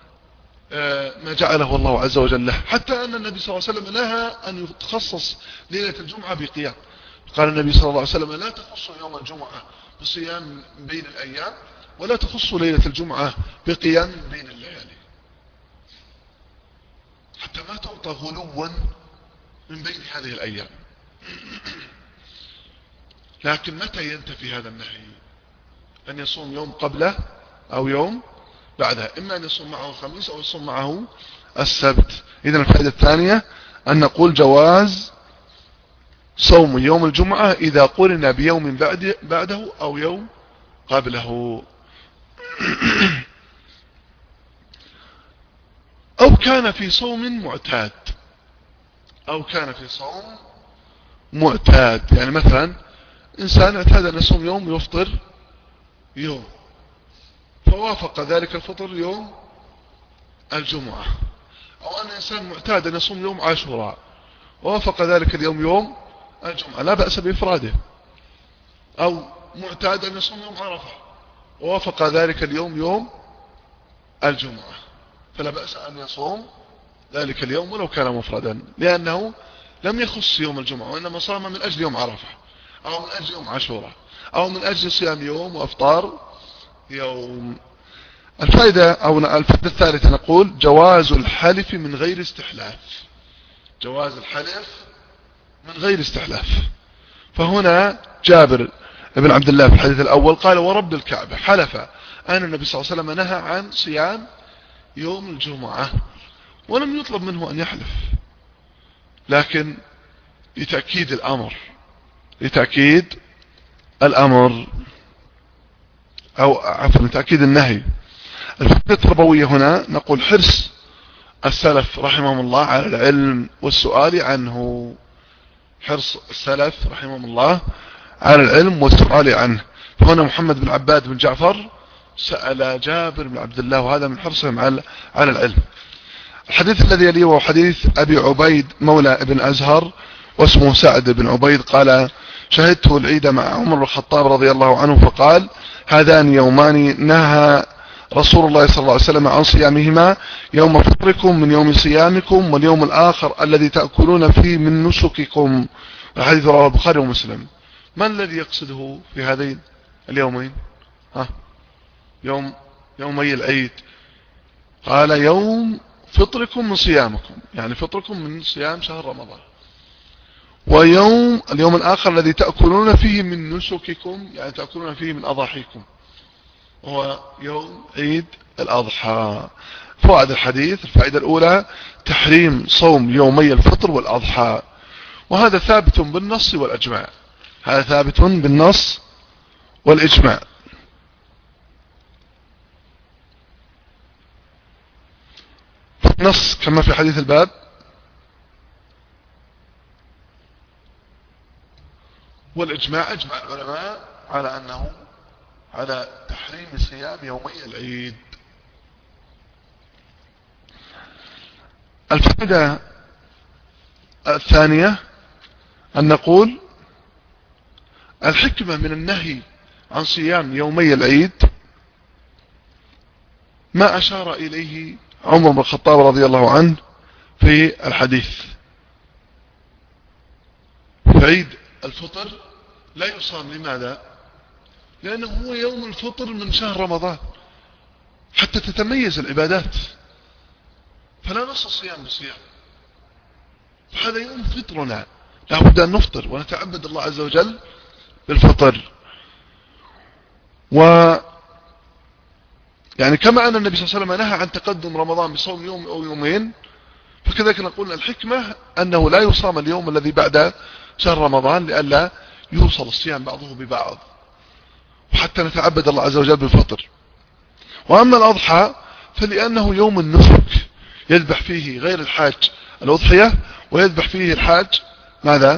S1: جعله الله عز وجل له. حتى أن النبي صلى الله عليه وسلم نهى أن يتخصص ليلة الجمعة بقيام. قال النبي صلى الله عليه وسلم: لا تخصوا يوم الجمعة بصيام بين الأيام، ولا تخصوا ليلة الجمعة بقيام بين الليالي، حتى ما تعطى غلوا من بين هذه الأيام. لكن متى ينتفي هذا النهي؟ أن يصوم يوم قبله أو يوم بعدها، إما أن يصوم معه الخميس أو يصوم معه السبت. إذن الفائدة الثانية أن نقول جواز صوم يوم الجمعة إذا قرن بيوم بعده أو يوم قبله، أو كان في صوم معتاد. يعني مثلا إنسان اعتاد أن يصوم يوم ويفطر يوم، فوافق ذلك الفطر يوم الجمعة. أو أن إنسان معتاد أن يصوم يوم عاشوراء ووافق ذلك اليوم يوم الجمعة، لا بأس بإفراده. أو معتاد أن يصوم يوم عرفة ووافق ذلك اليوم يوم الجمعة، فلا بأس أن يصوم ذلك اليوم ولو كان مفردا، لأنه لم يخص يوم الجمعة، وإنما صام من أجل يوم عرفة أو من أجل يوم عاشوراء أو من أجل صيام يوم وأفطار يوم. الفائدة الثالثة نقول جواز الحلف من غير استحلاف. جواز الحلف من غير استحلاف. فهنا جابر بن عبد الله في الحديث الأول قال: ورب الكعبة، حلف أن النبي صلى الله عليه وسلم نهى عن صيام يوم الجمعة، ولم يطلب منه أن يحلف، لكن لتأكيد الأمر. أو عفوا تأكيد النهي. الفائدة التربوية هنا نقول حرص السلف رحمهم الله على العلم والسؤال عنه. حرص السلف رحمهم الله على العلم والسؤال عنه. فهنا محمد بن عباد بن جعفر سأل جابر بن عبد الله، وهذا من حرصهم على العلم. الحديث الذي يليه هو حديث أبي عبيد مولى ابن أزهر واسمه سعد بن عبيد قال: شهدته العيد مع عمر بن الخطاب رضي الله عنه فقال: هذان يومان نهى رسول الله صلى الله عليه وسلم عن صيامهما، يوم فطركم من يوم صيامكم، واليوم الآخر الذي تأكلون فيه من نسككم. الحديث رواه البخاري ومسلم. ما الذي يقصده في هذين اليومين؟ يومي العيد. قال: يوم فطركم من صيامكم، يعني فطركم من صيام شهر رمضان، اليوم الآخر الذي تأكلون فيه من نسككم، يعني تأكلون فيه من أضاحيكم، هو يوم عيد الأضحى. فوائد الحديث: الفائدة الأولى تحريم صوم يومي الفطر والأضحى، وهذا ثابت بالنص والإجماع. هذا ثابت بالنص والإجماع. نص كما في حديث الباب، والإجماع أجمع العلماء على أنه على تحريم صيام يومي العيد. الفائدة الثانية أن نقول الحكمة من النهي عن صيام يومي العيد ما أشار إليه عمر بن الخطاب رضي الله عنه في الحديث. فعيد الفطر لا يصام. لماذا؟ لأنه هو يوم الفطر من شهر رمضان حتى تتميز العبادات، فلا نص الصيام بصيام. فهذا يوم فطرنا، لا بد أن نفطر ونتعبد الله عز وجل بالفطر. يعني كما أن النبي صلى الله عليه وسلم نهى عن تقدم رمضان بصوم يوم أو يومين، فكذلك نقول الحكمة أنه لا يصام اليوم الذي بعد شهر رمضان لئلا يوصل الصيام بعضه ببعض، وحتى نتعبد الله عز وجل بالفطر. وأما الأضحى فلأنه يوم النسك، يذبح فيه غير الحاج الأضحية، ويذبح فيه الحاج ماذا؟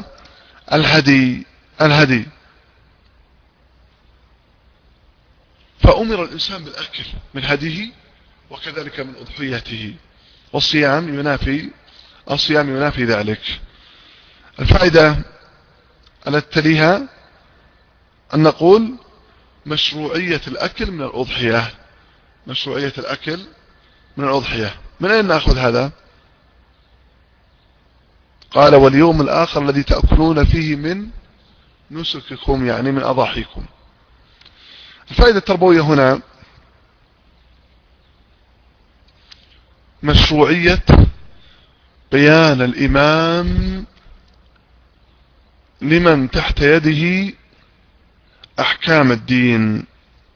S1: الهدي. فأمر الإنسان بالأكل من هديه وكذلك من أضحيته، والصيام ينافي ذلك. الفائدة التي تليها أن نقول مشروعية الأكل من الأضحية. من أين نأخذ هذا؟ قال: واليوم الآخر الذي تأكلون فيه من نسككم، يعني من أضاحيكم. الفائدة التربوية هنا مشروعية بيان الإمام لمن تحت يده أحكام الدين.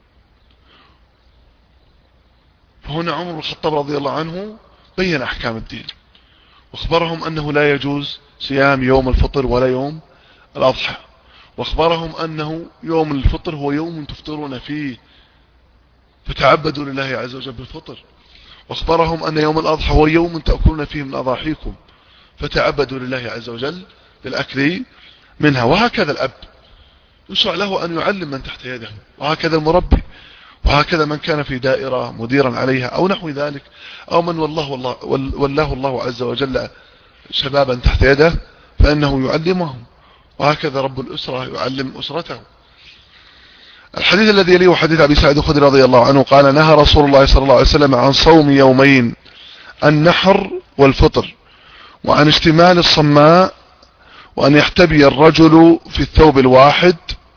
S1: فهنا عمر بن الخطاب رضي الله عنه بين أحكام الدين، واخبرهم أنه لا يجوز صيام يوم الفطر ولا يوم الأضحى، واخبرهم أنه يوم الفطر هو يوم تفطرون فيه فتعبدوا لله عز وجل بالفطر، واخبرهم أن يوم الأضحى هو يوم تأكلون فيه من أضاحيكم فتعبدوا لله عز وجل بالأكل منها. وهكذا الأب يشرع له أن يعلم من تحت يده، وهكذا المربي، وهكذا من كان في دائرة مديرا عليها أو نحو ذلك، أو من والله الله عز وجل شبابا تحت يده فإنه يعلمهم، وهكذا رب الأسرة يعلم أسرته. الحديث الذي يليه حديث أبي سعيد الخدري رضي الله عنه قال: نهى رسول الله صلى الله عليه وسلم عن صوم يومين، النحر والفطر، وعن اشتمال الصماء، وأن يحتبي الرجل في الثوب الواحد،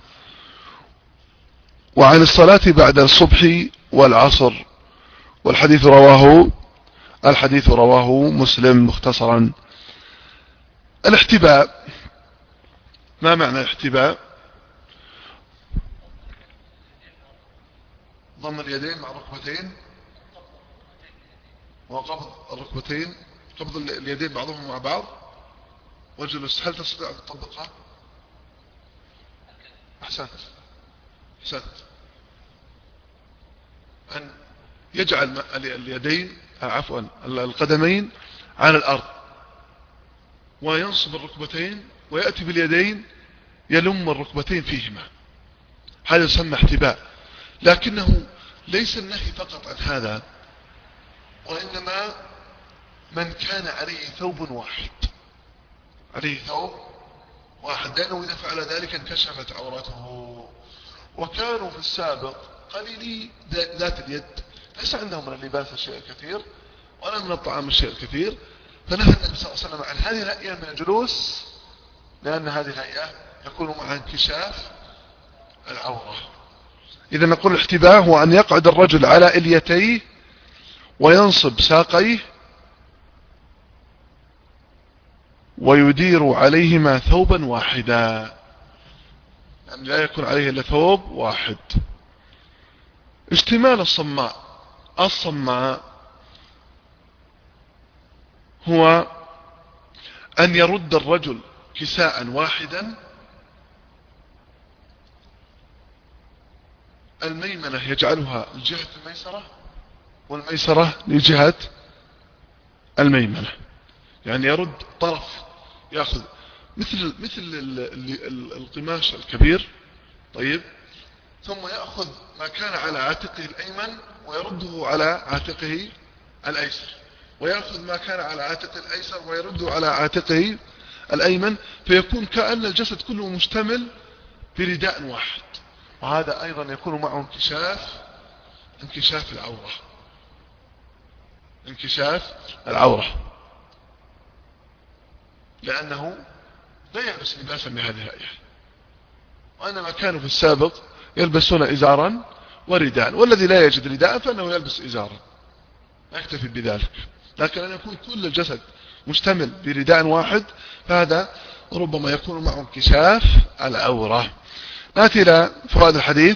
S1: وعن الصلاة بعد الصبح والعصر. والحديث رواه مسلم مختصرا. الاحتباء، ما معنى الاحتباء؟ ضم اليدين مع الركبتين وقبض الركبتين، قبض اليدين بعضهم مع بعض وجلس. هل تستطيع أن تطبقها؟ أحسنت. أن يجعل اليدين القدمين على الأرض وينصب الركبتين ويأتي باليدين يلم الركبتين فيهما، هذا يسمى احتباء. لكنه ليس النهي فقط عن هذا، وإنما من كان عليه ثوب واحد، عليه ثوب واحد، لأنه إذا فعل ذلك انكشفت عورته. وكانوا في السابق قليلي ذات اليد، ليس عندهم من اللباس الشيء الكثير ولا من الطعام الشيء الكثير، فنهى النبي صلى الله عليه وسلم عن هذه الهيئة من الجلوس، لأن هذه الهيئة يكون مع انكشاف العورة. إذا نقول الاحتباء هو أن يقعد الرجل على إليتيه وينصب ساقيه ويدير عليهما ثوبا واحدا، يعني لا يكون عليه إلا ثوب واحد. اشتمال الصماء هو أن يرد الرجل كساء واحدا، الميمنة يجعلها لجهة الميسرة والميسرة لجهة الميمنة، يعني يرد طرف، يأخذ مثل القماش الكبير، طيب، ثم يأخذ ما كان على عاتقه الأيمن ويرده على عاتقه الأيسر، ويأخذ ما كان على عاتقه الأيسر ويرده على عاتقه الأيمن، فيكون كأن الجسد كله مشتمل برداء واحد. وهذا أيضا يكون معه انكشاف العورة، لأنه لا يلبس لباسا بهذه الهيئة، وإنما كانوا في السابق يلبسون إزارا ورداء، والذي لا يجد رداء فإنه يلبس إزارا يكتفي بذلك. لكن أن يكون كل الجسد مشتمل برداء واحد فهذا ربما يكون معه انكشاف العورة. نأتي إلى فوائد الحديث.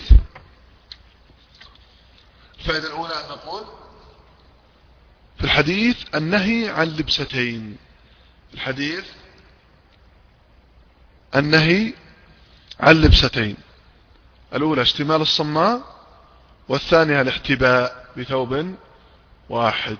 S1: الفائدة الأولى أن نقول في الحديث النهي عن لبستين. الحديث النهي عن لبستين، الأولى اشتمال الصماء، والثانية الاحتباء بثوب واحد.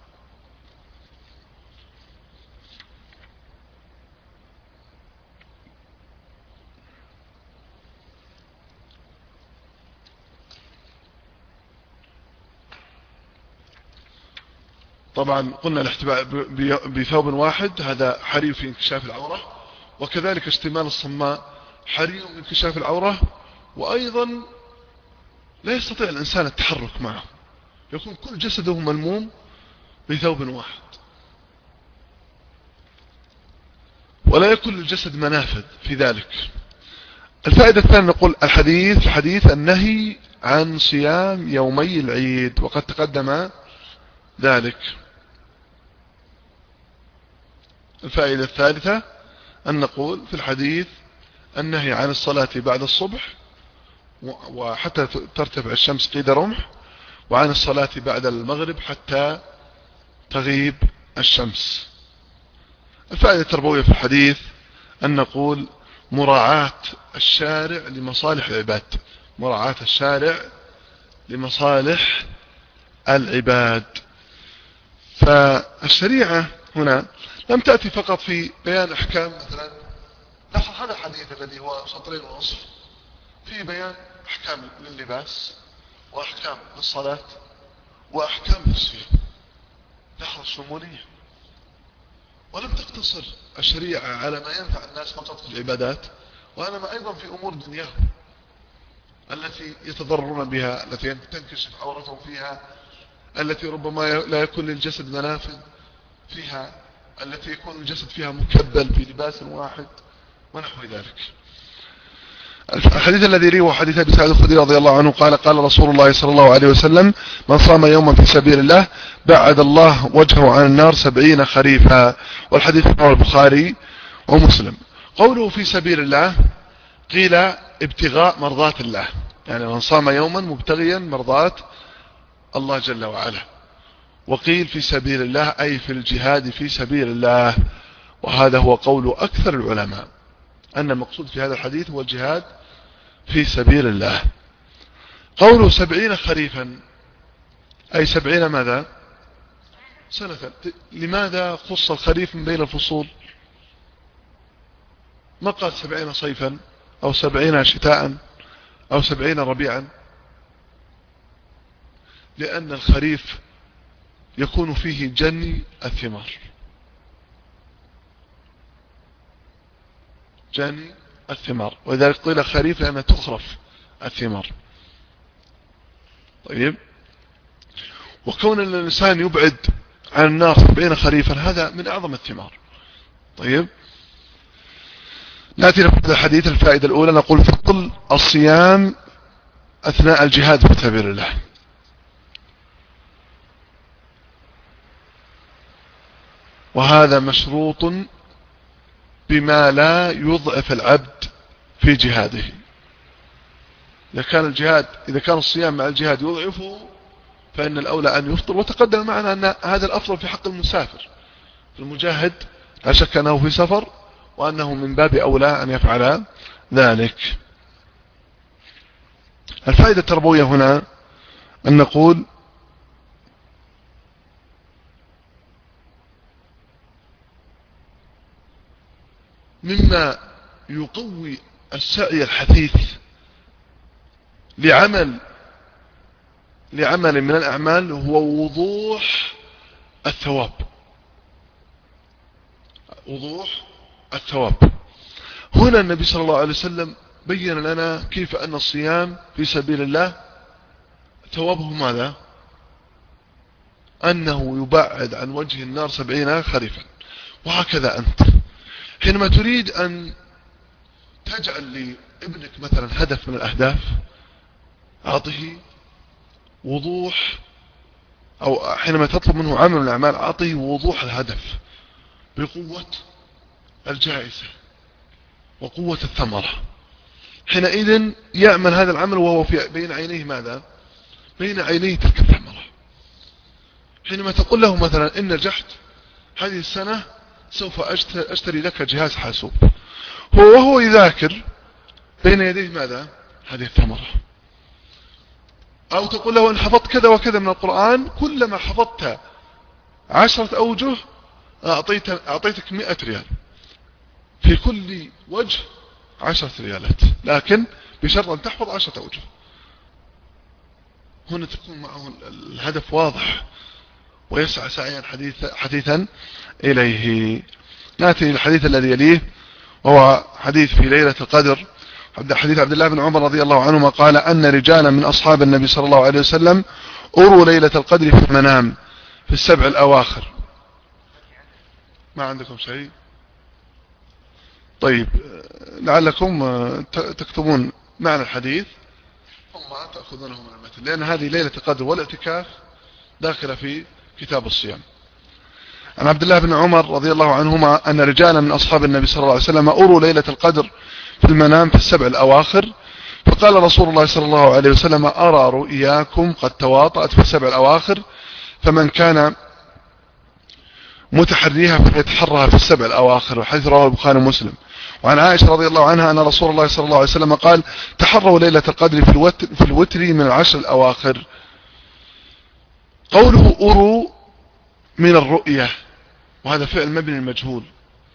S1: طبعا قلنا الاحتباء بثوب واحد هذا حري في انكشاف العورة، وكذلك اشتمال الصماء حري في انكشاف العورة، وأيضا لا يستطيع الإنسان التحرك معه، يكون كل جسده ملموم بثوب واحد، ولا يكون للجسد منافذ في ذلك. الفائدة الثانية نقول الحديث النهي عن صيام يومي العيد، وقد تقدم ذلك. الفائدة الثالثة أن نقول في الحديث النهي عن الصلاة بعد الصبح وحتى ترتفع الشمس قيد رمح، وعن الصلاة بعد المغرب حتى تغيب الشمس. الفائدة التربوية في الحديث أن نقول مراعاة الشارع لمصالح العباد، مراعاة الشارع لمصالح العباد. فالشريعة هنا لم تأتي فقط في بيان أحكام، مثلا لاحظ هذا الحديث الذي هو سطرين ونصف في بيان أحكام لللباس وأحكام للصلاة وأحكام للصيام، لاحظ الشمولية. ولم تقتصر الشريعة على ما ينفع الناس فقط في العبادات، وإنما أيضا في أمور دنياهم التي يتضررون بها، التي تنكشف عورتهم فيها، التي ربما لا يكون للجسد منافذ فيها، التي يكون الجسد فيها مكبل في لباس واحد ونحو ذلك. الحديث الذي رواه حديث أبي سعيد الخدري رضي الله عنه قال قال رسول الله صلى الله عليه وسلم من صام يوما في سبيل الله بعد الله وجهه عن النار 70 خريفا. والحديث رواه البخاري ومسلم. قوله في سبيل الله قيل ابتغاء مرضات الله، يعني من صام يوما مبتغيا مرضات الله جل وعلا، وقيل في سبيل الله أي في الجهاد في سبيل الله، وهذا هو قول أكثر العلماء أن المقصود في هذا الحديث هو الجهاد في سبيل الله. قوله 70 خريفا أي 70 ماذا سنة. لماذا خص الخريف من بين الفصول؟ ما قال 70 صيفا أو 70 شتاء أو 70 ربيعا؟ لأن الخريف يكون فيه جني الثمار، جني الثمار، ولذلك قيل خريف لأنها تخرف الثمار. طيب، وكون الإنسان يبعد عن النار 70 خريفا هذا من أعظم الثمار. طيب، نأتي للحديث. الفائدة الأولى نقول فضل الصيام أثناء الجهاد في سبيل الله. وهذا مشروط بما لا يضعف العبد في جهاده. إذا كان الصيام مع الجهاد يضعفه فإن الأولى أن يفطر. وتقدم معنا أن هذا الأفضل في حق المسافر. المجاهد لا شك أنه في سفر وأنه من باب أولى أن يفعل ذلك. الفائدة التربوية هنا أن نقول مما يقوي السعي الحثيث لعمل من الأعمال هو وضوح الثواب. وضوح الثواب. هنا النبي صلى الله عليه وسلم بين لنا كيف أن الصيام في سبيل الله ثوابه ماذا؟ أنه يبعد عن وجه النار 70 خريفا. وهكذا أنت حينما تريد أن تجعل لابنك مثلا هدف من الأهداف، أعطه وضوح، أو حينما تطلب منه عمل من الأعمال أعطه وضوح الهدف بقوة الجائزة وقوة الثمرة. حينئذ يعمل هذا العمل وهو بين عينيه ماذا؟ بين عينيه تلك الثمرة. حينما تقول له مثلا إن نجحت هذه السنة سوف أشتري لك جهاز حاسوب، وهو يذاكر بين يديه ماذا؟ هذه الثمرة. أو تقول له إن حفظت كذا وكذا من القرآن، كلما حفظت 10 أوجه أعطيتك 100 ريال، في كل وجه 10 ريالات، لكن بشرط أن تحفظ 10 أوجه. هنا تكون معه الهدف واضح ويسعى سعيا حديثا إليه. نأتي للحديث الذي يليه، وهو حديث في ليلة القدر. حديث عبد الله بن عمر رضي الله عنهما قال أن رجالا من أصحاب النبي صلى الله عليه وسلم أروا ليلة القدر في المنام في 7 الأواخر. ما عندكم شيء؟ طيب، لعلكم تكتبون معنى الحديث ثم تأخذونه من المتن، لأن هذه ليلة القدر والاعتكاف داخلة في كتاب الصيام. عن عبد الله بن عمر رضي الله عنهما أن رجالا من أصحاب النبي صلى الله عليه وسلم أروا ليلة القدر في المنام في 7 الأواخر، فقال رسول الله صلى الله عليه وسلم أرى رؤياكم قد تواطأت في 7 الأواخر، فمن كان متحريها فليتحرها في 7 الأواخر. وحديث رواه البخاري ومسلم. وعن عائشة رضي الله عنها أن رسول الله صلى الله عليه وسلم قال تحروا ليلة القدر في الوتر من 10 الأواخر. قوله أروا من الرؤية، وهذا فعل مبني المجهول.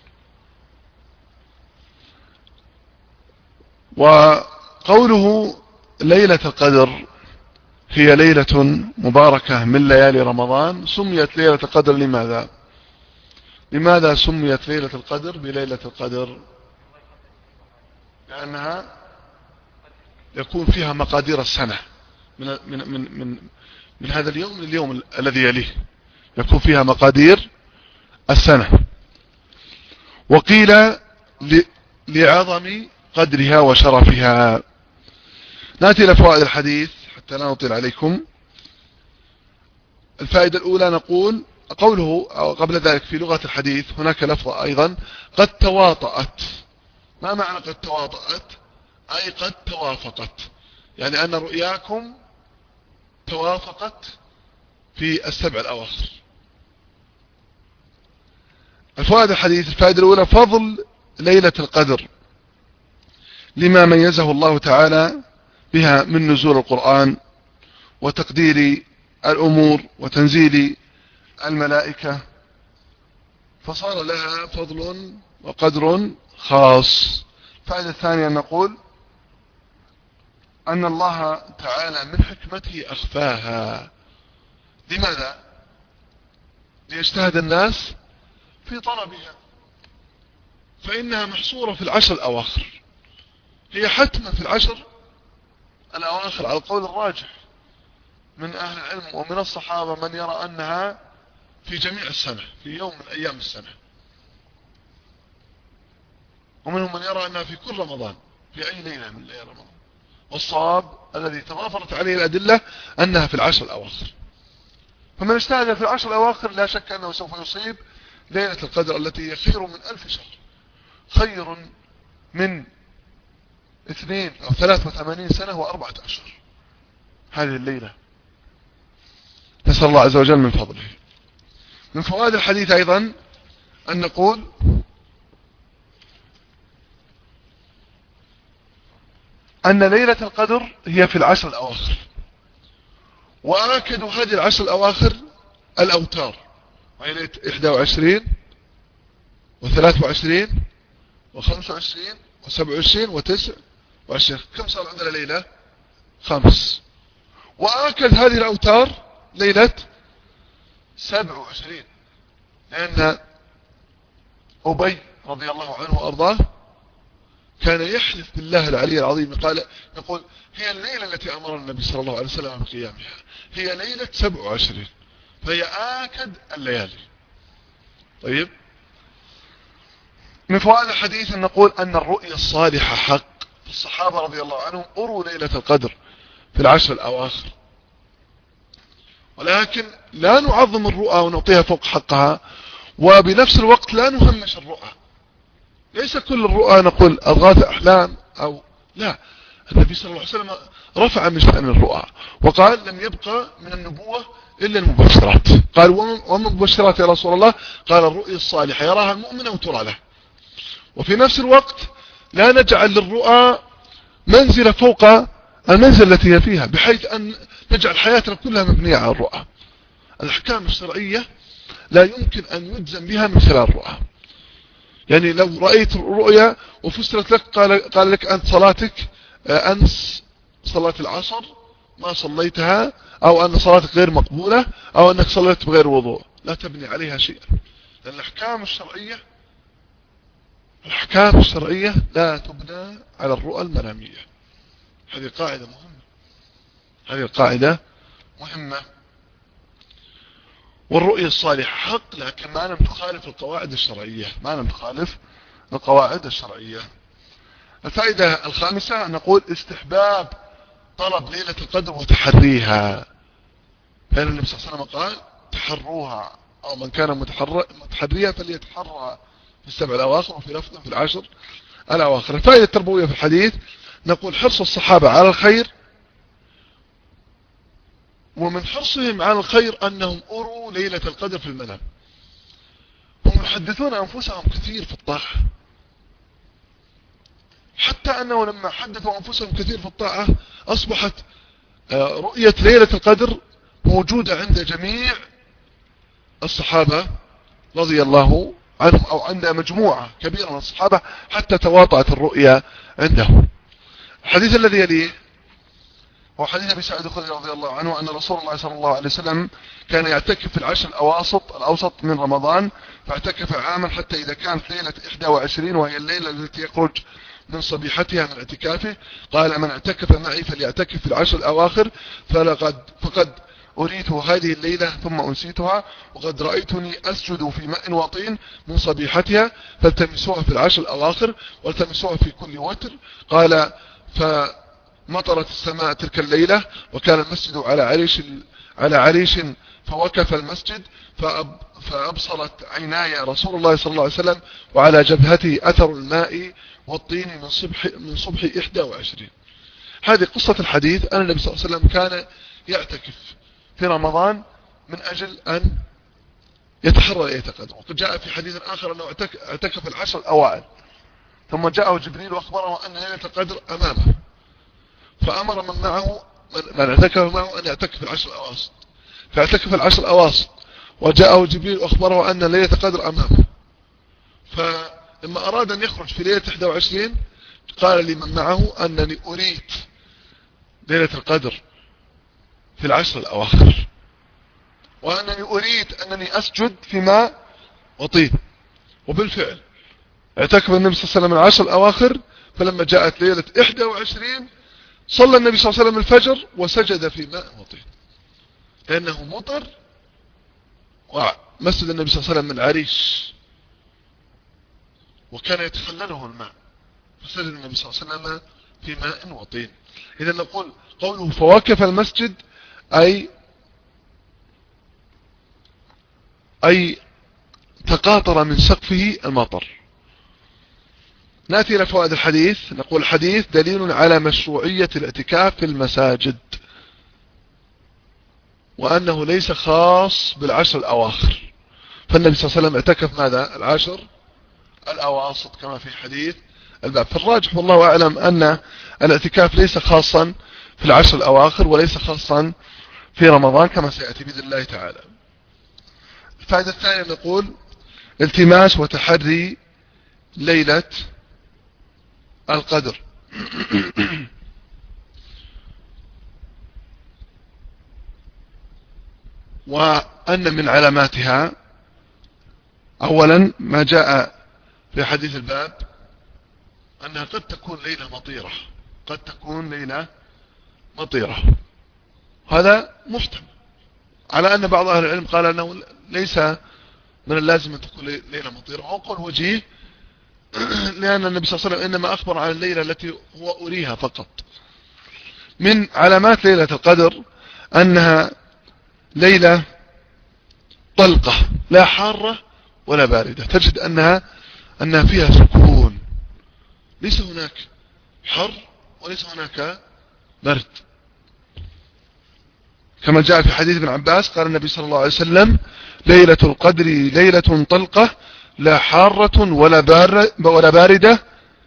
S1: وقوله ليلة القدر هي ليلة مباركة من ليالي رمضان، سميت ليلة القدر لماذا؟ لماذا سميت ليلة القدر بليلة القدر؟ لأنها يكون فيها مقادير السنة من هذا اليوم لليوم الذي يليه، يكون فيها مقادير السنة. وقيل لعظم قدرها وشرفها. نأتي إلى فوائد الحديث حتى لا نطيل عليكم. الفائدة الأولى نقول قوله، أو قبل ذلك في لغة الحديث هناك لفظة أيضا قد تواطأت. ما معنى قد تواطأت؟ أي قد توافقت، يعني أن رؤياكم توافقت في 7 الأواخر. الفوائد الحديث. الفائدة الأولى فضل ليلة القدر لما ميزه الله تعالى بها من نزول القرآن وتقدير الأمور وتنزيل الملائكة، فصار لها فضل وقدر خاص. الفائدة الثانية نقول أن الله تعالى من حكمته أخفاها. لماذا؟ ليجتهد الناس في طلبها، فإنها محصورة في العشر الأواخر، هي حتما في العشر الأواخر على القول الراجح من أهل العلم ومن الصحابة، من يرى أنها في جميع السنة، في يوم من أيام السنة، ومنهم من يرى أنها في كل رمضان، في أي ليلة من ليالي رمضان. والصواب الذي تضافرت عليه الأدلة أنها في العشر الأواخر. فمن اجتهد في العشر الأواخر لا شك أنه سوف يصيب ليلة القدر التي هي خير من 1000 شهر، خير من 2 أو 83 سنة و4 أشهر. هذه الليلة نسأل الله عز وجل من فضله. من فوائد الحديث أيضا أن نقول أن ليلة القدر هي في العشر الأواخر، وآكد هذه العشر الأواخر الأوتار، وهي ليلة 21 و23 و25 و27 و29. كم صار عندنا ليلة؟ 5. وآكد هذه الأوتار ليلة 27، لأن أبي رضي الله عنه وأرضاه كان يحلف بالله العلي العظيم، يقول هي الليلة التي أمر النبي صلى الله عليه وسلم بقيامها، هي ليلة 27، فهي آكد الليالي. طيب، من فوائد الحديث أن نقول أن الرؤيا الصالحة حق. الصحابة رضي الله عنهم أروا ليلة القدر في العشر الأواخر، ولكن لا نعظم الرؤى ونعطيها فوق حقها، وبنفس الوقت لا نهمش الرؤى. ليس كل الرؤى نقول أضغاث أحلام أو لا. النبي صلى الله عليه وسلم رفع من شأن الرؤى وقال لم يبقى من النبوة إلا المبشرات. قال وما المبشرات يا رسول الله؟ قال الرؤيا الصالحة يراها المؤمن وترى له. وفي نفس الوقت لا نجعل للرؤى منزلة فوق المنزل التي هي فيها، بحيث أن نجعل حياتنا كلها مبنية على الرؤى. الأحكام الشرعية لا يمكن أن يجزم بها من خلال الرؤى. يعني لو رأيت رؤيا وفسرت لك قال لك أنت صلاتك أمس صلاة العصر ما صليتها، أو أن صلاتك غير مقبولة، أو أنك صليت بغير وضوء، لا تبني عليها شيئا، لأن الأحكام الشرعية لا تبنى على الرؤى المنامية. هذه قاعدة مهمة. والرؤية الصالحة حق، لكن ما لم تخالف القواعد الشرعية. الفائدة الخامسة نقول استحباب طلب ليلة القدر وتحريها، فإن النبي صلى الله عليه وسلم قال تحروها، أو من كان متحريها فليتحرى في 7 الأواخر، وفي لفظ في 10 الأواخر. الفائدة التربوية في الحديث نقول حرص الصحابة على الخير، ومن حرصهم على الخير أنهم أروا ليلة القدر في المنام. هم يحدثون أنفسهم كثير في الطاعة، حتى أنه لما حدثوا أنفسهم كثير في الطاعة أصبحت رؤية ليلة القدر موجودة عند جميع الصحابة رضي الله عنهم، أو عند مجموعة كبيرة من الصحابة، حتى تواطأت الرؤيا عندهم. الحديث الذي يليه هو حديث أبي سعيد الخدري رضي الله عنه أن رسول الله صلى الله عليه وسلم كان يعتكف في العشر الأوسط من رمضان، فاعتكف عاما حتى إذا كانت ليلة 21 وهي الليلة التي يخرج من صبيحتها من اعتكافه قال من اعتكف معي فليعتكف في العشر الأواخر فقد أريته هذه الليلة ثم أنسيتها، وقد رأيتني أسجد في ماء وطين من صبيحتها، فالتمسوها في العشر الأواخر والتمسوها في كل وتر. قال فمطرت السماء تلك الليلة، وكان المسجد على عريش فوقف المسجد فأبصرت عيناي رسول الله صلى الله عليه وسلم وعلى جبهته أثر الماء والطين من صبح 21. هذه قصة الحديث أن النبي صلى الله عليه وسلم كان يعتكف في رمضان من أجل أن يتحرى ليلة القدر. وقد جاء في حديث آخر أنه اعتكف العشر الأوائل، ثم جاءه جبريل وأخبره أن ليلة القدر أمامه، فأمر من اعتكف معه أن يعتكف العشر الأواسط. فاعتكف العشر الأواسط، وجاءه جبريل وأخبره أن ليلة القدر أمامه، فلما أراد أن يخرج في ليلة 21 قال لمن معه أنني أريد ليلة القدر في العشر الأواخر، وأنني أريد أنني أسجد في ماء وطين. وبالفعل اعتكف النبي صلى الله عليه وسلم العشر الأواخر، فلما جاءت ليلة 21 صلى النبي صلى الله عليه وسلم الفجر وسجد في ماء وطين، لأنه مطر ومسجد النبي صلى الله عليه وسلم من عريش وكان يتخلله الماء، فسجد النبي صلى الله عليه وسلم في ماء وطين. إذا نقول قوله فوقف المسجد أي تقاطر من سقفه المطر. نأتي إلى فوائد الحديث. نقول الحديث دليل على مشروعية الاعتكاف في المساجد، وأنه ليس خاص بالعشر الأواخر، فالنبي صلى الله عليه وسلم اعتكف ماذا؟ العشر الأواسط كما في حديث الباب. فالراجح والله أعلم أن الاعتكاف ليس خاصا في العشر الأواخر وليس خاصا في رمضان كما سيأتي بإذن الله تعالى. الفائدة الثانية نقول التماس وتحري ليلة القدر. وأن من علاماتها أولا ما جاء في حديث الباب أنها قد تكون ليلة مطيرة، قد تكون ليلة مطيرة، هذا محتمل، على أن بعض أهل العلم قال أنه ليس من اللازم أن تكون ليلة مطيرة، وقل وجيه لأن النبي صلى الله عليه وسلم إنما أخبر عن الليلة التي هو أريها فقط. من علامات ليلة القدر أنها ليلة طلقة، لا حارة ولا باردة، تجد أنها فيها سكون، ليس هناك حر وليس هناك برد، كما جاء في حديث ابن عباس قال النبي صلى الله عليه وسلم ليلة القدر ليلة طلقة لا حارة ولا باردة،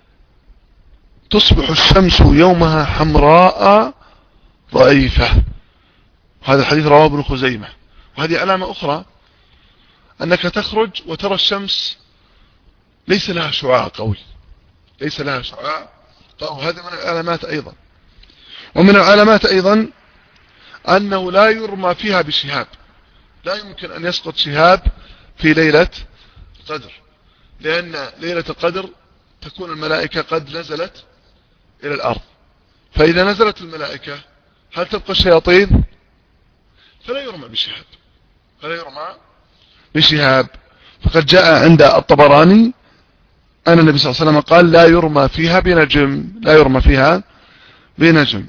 S1: تصبح الشمس يومها حمراء ضعيفة. هذا الحديث رواه ابن خزيمة. وهذه علامة أخرى أنك تخرج وترى الشمس ليس لها شعاع قوي، ليس لها شعاع قوي، هذا من العلامات أيضا. ومن العلامات أيضا أنه لا يرمى فيها بشهاب، لا يمكن أن يسقط شهاب في ليلة القدر، لأن ليلة القدر تكون الملائكة قد نزلت إلى الأرض، فإذا نزلت الملائكة هل تبقى الشياطين؟ فلا يرمى بشهاب، فلا يرمى بشهاب. فقد جاء عند الطبراني أن النبي صلى الله عليه وسلم قال لا يرمى فيها بنجم، لا يرمى فيها بنجم.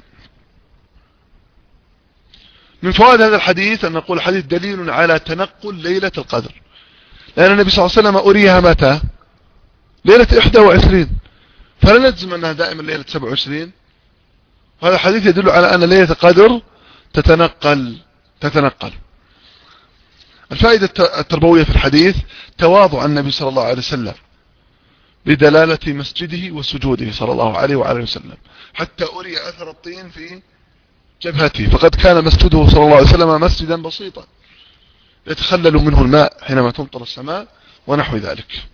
S1: من فوائد هذا الحديث أن نقول الحديث دليل على تنقل ليلة القدر، لأن النبي صلى الله عليه وسلم أريها متى؟ ليلة 21، فلا نجزم أنها دائما ليلة 27. هذا الحديث يدل على أن ليلة القدر تتنقل. الفائدة التربوية في الحديث تواضع النبي صلى الله عليه وسلم بدلالة مسجده وسجوده صلى الله عليه وعلى وسلم، حتى أري أثر الطين في جبهته، فقد كان مسجده صلى الله عليه وسلم مسجدا بسيطا يتخلل منه الماء حينما تمطر السماء ونحو ذلك.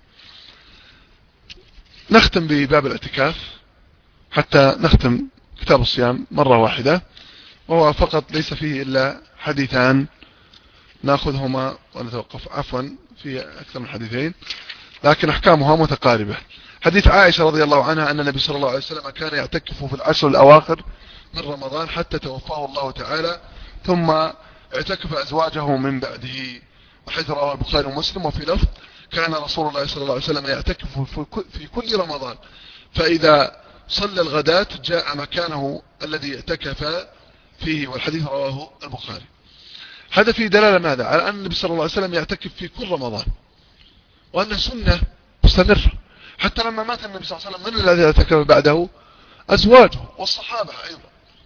S1: نختم بباب الاعتكاف حتى نختم كتاب الصيام مرة واحدة، وهو فقط ليس فيه إلا حديثان نأخذهما ونتوقف عفوا في أكثر من حديثين، لكن أحكامها متقاربة. حديث عائشة رضي الله عنها أن النبي صلى الله عليه وسلم كان يعتكف في العشر الأواخر من رمضان حتى توفاه الله تعالى، ثم اعتكف أزواجه من بعده، وحيث رواه البخاري ومسلم. وفي لفظ كان رسول الله صلى الله عليه وسلم يعتكف في كل رمضان، فإذا صلى الغداة جاء مكانه الذي اعتكف فيه، والحديث رواه البخاري. هذا فيه دلالة ماذا؟ على أن النبي صلى الله عليه وسلم يعتكف في كل رمضان، وأن سنة مستمرة. حتى لما مات النبي صلى الله عليه وسلم من الذي اعتكف بعده؟ أزواجه والصحابة أيضا.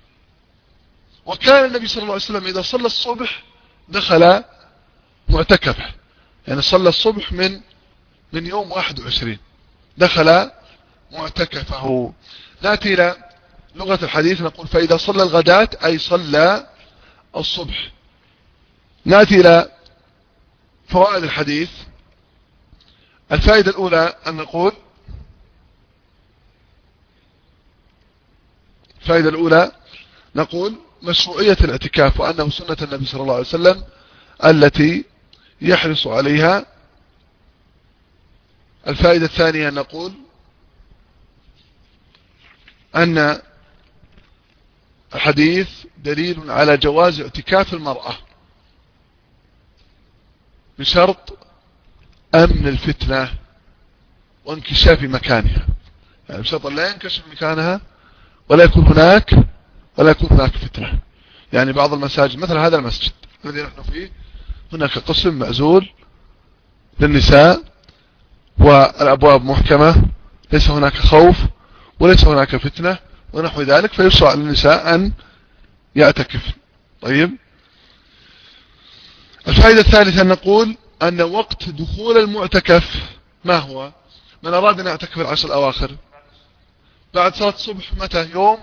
S1: وكان النبي صلى الله عليه وسلم إذا صلى الصبح دخل معتكفه، يعني صلى الصبح من يوم 21 دخل معتكفه. نأتي إلى لغة الحديث نقول فإذا صلى الغداة أي صلى الصبح، نأتي إلى فوائد الحديث. الفائدة الأولى أن نقول الفائدة الأولى نقول مشروعية الاعتكاف، وأنه سنة النبي صلى الله عليه وسلم التي يحرص عليها. الفائدة الثانية نقول أن الحديث دليل على جواز اعتكاف المرأة بشرط أمن الفتنة وانكشاف مكانها، يعني بشرط لا ينكشف مكانها ولا يكون هناك فتنة. يعني بعض المساجد مثل هذا المسجد الذي نحن فيه هناك قسم معزول للنساء والأبواب محكمة، ليس هناك خوف وليس هناك فتنة ونحو ذلك، فيشرع للنساء أن يعتكف. طيب، الفائدة الثالثة أن نقول أن وقت دخول المعتكف ما هو؟ من أراد أن يعتكف العشر الأواخر بعد صلاة الصبح متى؟ يوم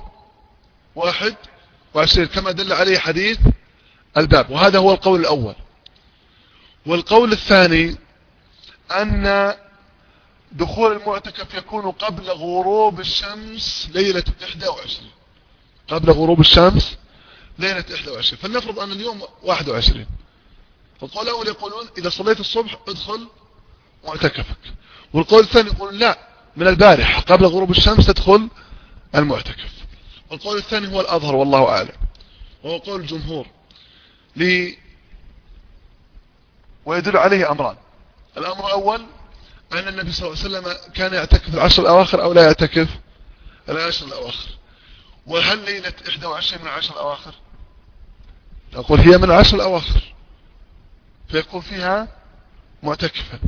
S1: 21 كما دل عليه حديث الباب، وهذا هو القول الأول. والقول الثاني أن دخول المعتكف يكون قبل غروب الشمس ليلة 21، قبل غروب الشمس ليلة 21. فلنفرض أن اليوم 21، فالقول الأول يقولون إذا صليت الصبح ادخل معتكفك، والقول الثاني يقول لا، من البارح قبل غروب الشمس تدخل المعتكف. والقول الثاني هو الأظهر والله أعلم، وهو قول الجمهور ويدل عليه أمران. الأمر الأول أن النبي صلى الله عليه وسلم كان يعتكف العشر الأواخر أو لا يعتكف العشر الأواخر. وهل ليلة 21 من العشر الأواخر؟ نقول هي من العشر الأواخر، فيكون فيها معتكفا.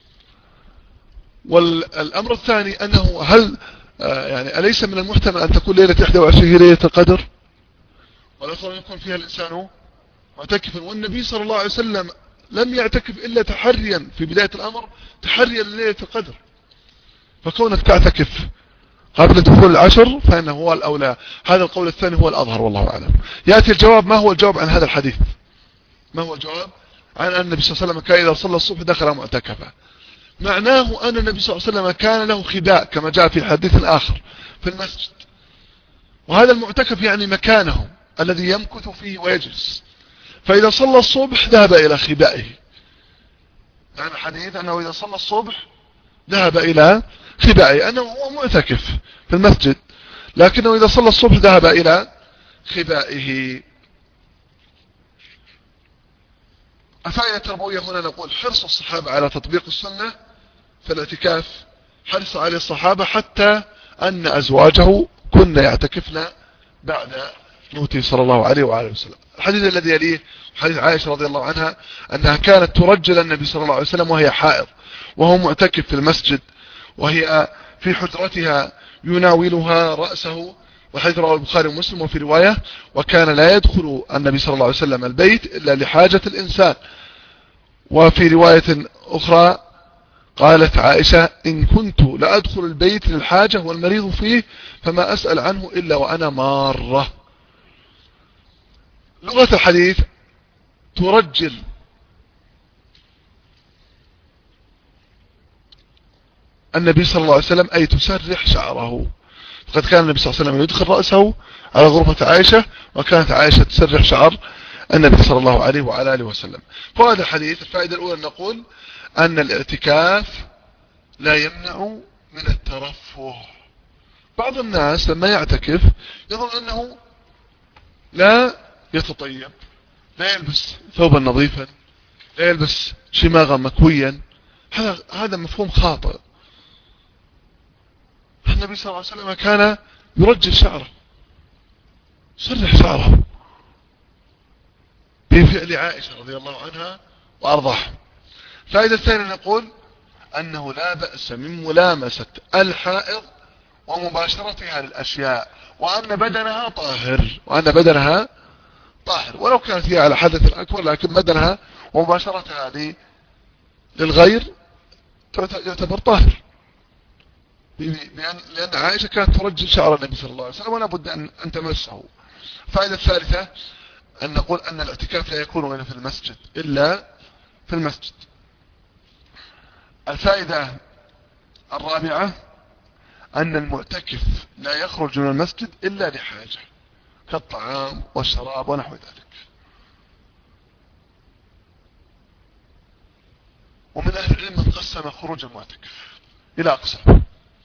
S1: والأمر الثاني أنه هل يعني أليس من المحتمل أن تكون ليلة 21 هي ليلة القدر، والأفضل يكون فيها الإنسان معتكفا، والنبي صلى الله عليه وسلم لم يعتكف إلا تحريا في بداية الأمر، تحريا لليلة القدر. فكونك تعتكف قبل دخول العشر فإنه هو الأولى. هذا القول الثاني هو الأظهر والله أعلم. يأتي الجواب. ما هو الجواب عن هذا الحديث؟ ما هو الجواب عن أن النبي صلى الله عليه وسلم كان إذا صلى الصبح دخل معتكفا؟ معناه أن النبي صلى الله عليه وسلم كان له خباء كما جاء في حديث آخر في المسجد، وهذا المعتكف يعني مكانه الذي يمكث فيه ويجلس. فإذا صلى الصبح ذهب إلى خبائه، يعني الحديث أنه إذا صلى الصبح ذهب إلى خبائه، أنه هو معتكف في المسجد لكنه إذا صلى الصبح ذهب إلى خبائه. الفائدة التربوية هنا نقول حرص الصحابة على تطبيق السنة في الاعتكاف، حرص عليه الصحابة حتى أن أزواجه كن يعتكفن بعد موته صلى الله عليه وآله وسلم. الحديث الذي يليه حديث عائشة رضي الله عنها أنها كانت ترجل النبي صلى الله عليه وسلم وهي حائض وهو معتكف في المسجد، وهي في حجرتها يناولها رأسه، وحديث رواه البخاري ومسلم. وفي رواية وكان لا يدخل النبي صلى الله عليه وسلم البيت إلا لحاجة الإنسان. وفي رواية أخرى قالت عائشة إن كنت لأدخل البيت للحاجة والمريض فيه فما أسأل عنه إلا وأنا مارة. لغة الحديث ترجل النبي صلى الله عليه وسلم أي تسرح شعره، فقد كان النبي صلى الله عليه وسلم يدخل رأسه على غرفة عائشة، وكانت عائشة تسرح شعر النبي صلى الله عليه وعلى آله وسلم. فهذا الحديث الفائدة الأولى نقول أن الاعتكاف لا يمنع من الترفه. بعض الناس لما يعتكف يظن أنه لا يتطيب، لا يلبس ثوبا نظيفا، لا يلبس شماغا مكويا. هذا مفهوم خاطئ. النبي صلى الله عليه وسلم كان يرجل شعره، يسرح شعره بفعل عائشة رضي الله عنها وأرضاها. فائدة الثانية نقول أنه لا بأس من ملامسة الحائض ومباشرتها للأشياء، وأن بدنها طاهر ولو كانت هي على حدث أكبر، لكن بدنها ومباشرتها للغير يعتبر طاهر، لأن عائشة كانت ترجل شعر النبي صلى الله عليه وسلم ولا بد أن تمسه. فائدة الثالثة أن نقول أن الاعتكاف لا يكون إلا في المسجد إلا في المسجد. الفائدة الرابعة أن المعتكف لا يخرج من المسجد إلا لحاجة كالطعام والشراب ونحو ذلك. ومن أهل العلم من قسم خروج المعتكف إلى أقسام: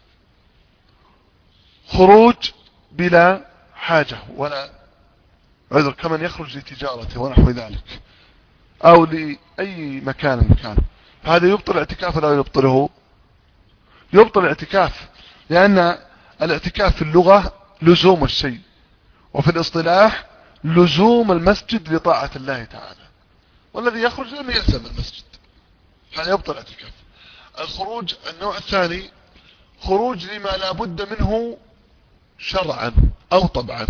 S1: خروج بلا حاجة ولا عذر كمن يخرج لتجارته ونحو ذلك أو لأي مكان كان، هذا يبطل الاعتكاف ولا يبطله؟ يبطل الاعتكاف، لأن الاعتكاف في اللغة لزوم الشيء، وفي الاصطلاح لزوم المسجد لطاعة الله تعالى، والذي يخرج لم يلزم المسجد، هذا يبطل الاعتكاف. الخروج النوع الثاني خروج لما لا بد منه شرعا أو طبعا.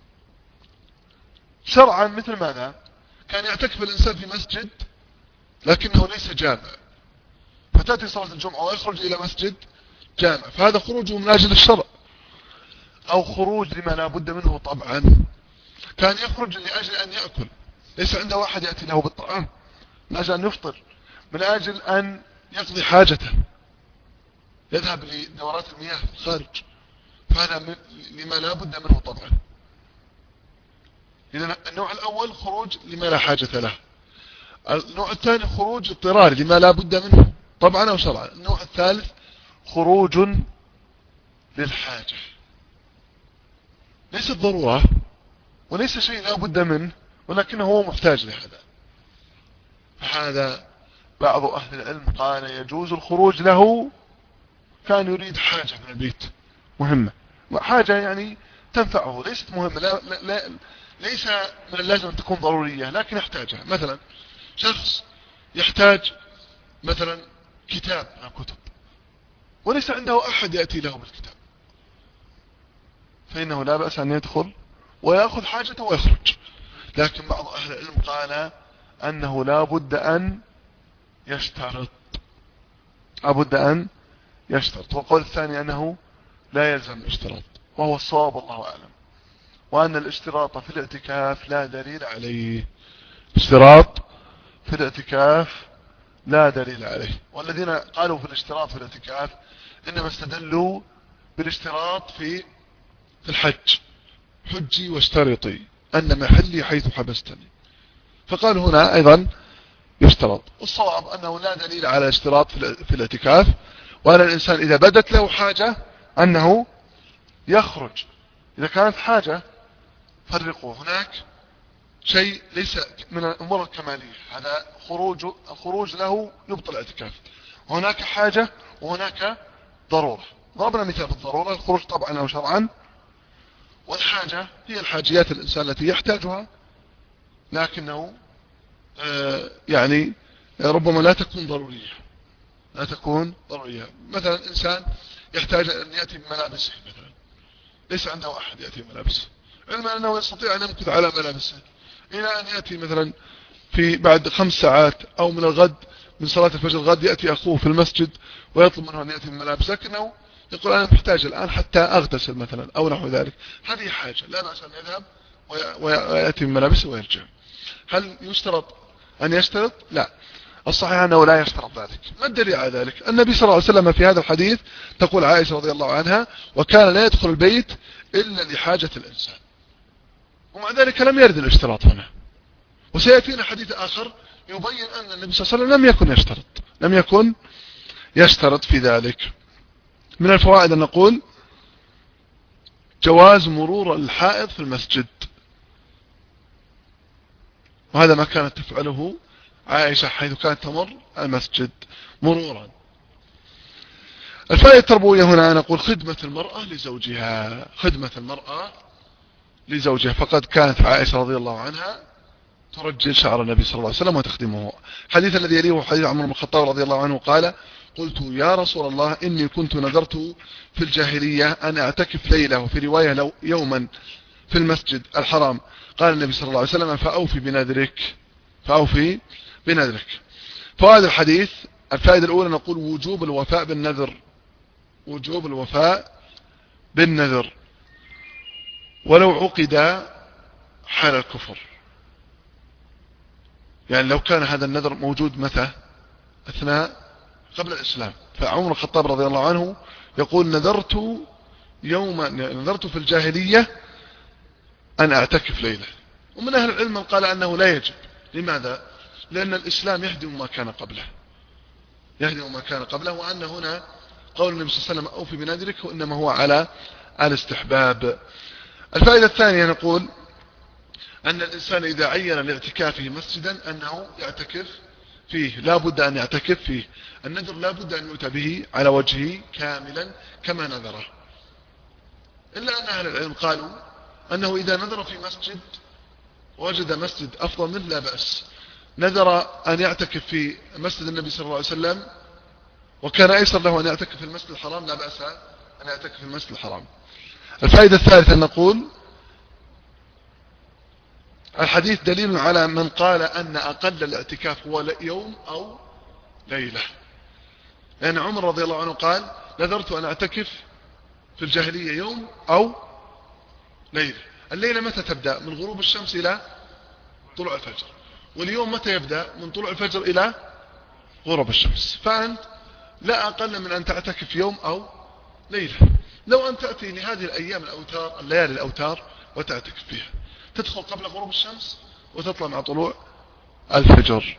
S1: شرعا مثل ماذا؟ كان يعتكف الإنسان في مسجد لكنه ليس جامع، فتأتي صلاة الجمعة ويخرج إلى مسجد جامع، فهذا خروج من أجل الشرع. أو خروج لما لا بد منه طبعا، كان يخرج لأجل أن يأكل، ليس عنده واحد يأتي له بالطعام، من أجل أن يفطر، من أجل أن يقضي حاجته، يذهب لدورات المياه في الخارج، فهذا لما لا بد منه طبعا. إذن النوع الأول خروج لما لا حاجة له. النوع الثاني خروج اضطراري لما لا بد منه طبعا أو شرعا. النوع الثالث خروج للحاجة، ليس الضرورة وليس شيء لا بد منه، ولكنه هو محتاج لهذا. فهذا بعض أهل العلم قال يجوز الخروج له، كان يريد حاجة من البيت مهمة، حاجة يعني تنفعه، ليست مهمة، ليس من اللازم أن تكون ضرورية لكن يحتاجها. مثلا شخص يحتاج مثلا كتاب من الكتب وليس عنده أحد يأتي له بالكتاب، فإنه لا بأس أن يدخل ويأخذ حاجته ويخرج. لكن بعض أهل العلم قال أنه لا بد أن يشترط، لابد أن يشترط. والقول الثاني أنه لا يلزم الاشتراط، وهو الصواب والله أعلم، وأن الاشتراط في الاعتكاف لا دليل عليه. اشتراط في الاعتكاف لا دليل عليه. والذين قالوا في الاشتراط في الاعتكاف إنما استدلوا بالاشتراط في الحج: حجي واشترطي أن محلي حيث حبستني، فقال هنا أيضا يشترط. الصواب أنه لا دليل على اشتراط في الاعتكاف، وأن الإنسان إذا بدت له حاجة أنه يخرج. إذا كانت حاجة فرقوا، هناك شيء ليس من الأمور الكمالية، هذا الخروج له يبطل الاعتكاف. وهناك حاجة وهناك ضرورة. ضربنا مثال بالضرورة: الخروج طبعا أو شرعا، والحاجة هي الحاجيات الإنسان التي يحتاجها، لكنه يعني ربما لا تكون ضرورية، لا تكون ضرورية. مثلا إنسان يحتاج أن يأتي بملابسه، مثلا ليس عنده أحد يأتي بملابسه، علما أنه يستطيع أن يمكث على ملابسه إلى أن يأتي مثلا في بعد 5 ساعات أو من الغد، من صلاة الفجر الغد، يأتي أخوه في المسجد ويطلب منه أن يأتي بملابسه، لكنه يقول أنا محتاج الآن حتى أغتسل مثلا أو نحو ذلك. هذه حاجة لا بأس أن يذهب ويأتي بملابسه ويرجع. هل يشترط أن يشترط؟ لا، الصحيح أنه لا يشترط ذلك. ما الدليل على ذلك؟ النبي صلى الله عليه وسلم في هذا الحديث تقول عائشة رضي الله عنها: وكان لا يدخل البيت إلا لحاجة الإنسان. ومع ذلك لم يرد الاشتراط هنا. وسيأتينا حديث آخر يبين أن النبي صلى الله عليه وسلم لم يكن يشترط في ذلك. من الفوائد أن نقول جواز مرور الحائض في المسجد، وهذا ما كانت تفعله عائشة حيث كانت تمر المسجد مرورا. الفائدة التربوية هنا نقول خدمة المرأة لزوجها، خدمة المرأة لزوجها، فقد كانت عائشة رضي الله عنها ترجل شعر النبي صلى الله عليه وسلم وتخدمه. الحديث الذي يليه حديث عمر بن الخطاب رضي الله عنه قال: قلت يا رسول الله إني كنت نذرت في الجاهلية أن أعتكف ليلة، وفي رواية لو يوما في المسجد الحرام. قال النبي صلى الله عليه وسلم: فأوفي بنذرك. فهذا الحديث الفائدة الأولى نقول وجوب الوفاء بالنذر ولو عقد حال الكفر، يعني لو كان هذا النذر موجود متى؟ قبل الإسلام. فعمر الخطاب رضي الله عنه يقول نذرت في الجاهلية أن أعتكف ليلة. ومن أهل العلم من قال أنه لا يجب. لماذا؟ لأن الإسلام يهدم ما كان قبله، وأن هنا قول النبي صلى الله عليه وسلم أوفي بنذرك وإنما هو على الاستحباب. الفائدة الثانية نقول أن الإنسان إذا عين لاعتكافه مسجدا أنه يعتكف فيه، لا بد أن يعتكف فيه. النذر لا بد أن يؤتى به على وجهه كاملا كما نذره، إلا أن أهل العلم قالوا أنه إذا نذر في مسجد وجد مسجد أفضل منه لا بأس. نذر أن يعتكف في مسجد النبي صلى الله عليه وسلم وكان أيسر له أن يعتكف في المسجد الحرام، لا بأس أن يعتكف في المسجد الحرام. الفائدة الثالثة نقول الحديث دليل على من قال أن أقل الاعتكاف هو يوم أو ليلة، لأن عمر رضي الله عنه قال نذرت أن أعتكف في الجاهلية يوم أو ليلة. الليلة متى تبدأ؟ من غروب الشمس إلى طلوع الفجر. واليوم متى يبدأ؟ من طلوع الفجر إلى غروب الشمس. فأنت لا أقل من أن تعتكف يوم أو ليلة. لو أن تأتي لهذه الأيام الأوتار، الليالي الأوتار، وتعتكف فيها، تدخل قبل غروب الشمس وتطلع مع طلوع الفجر.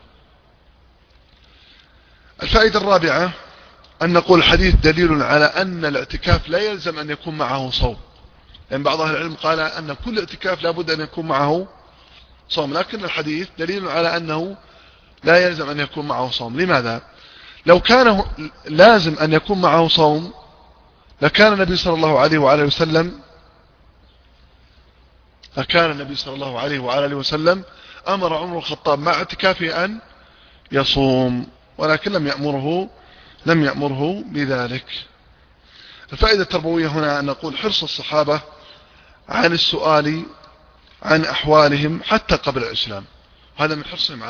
S1: الفائدة الرابعة أن نقول الحديث دليل على أن الاعتكاف لا يلزم أن يكون معه صوم، لأن بعض أهل العلم قال أن كل اعتكاف لا بد أن يكون معه صوم، لكن الحديث دليل على أنه لا يلزم أن يكون معه صوم. لماذا؟ لو كان لازم أن يكون معه صوم لكان النبي صلى الله عليه وآله وسلم أمر عمر الخطاب مع اعتكافه أن يصوم، ولكن لم يأمره بذلك. الفائدة التربوية هنا أن نقول حرص الصحابة عن السؤال عن أحوالهم حتى قبل الإسلام، هذا من حرصهم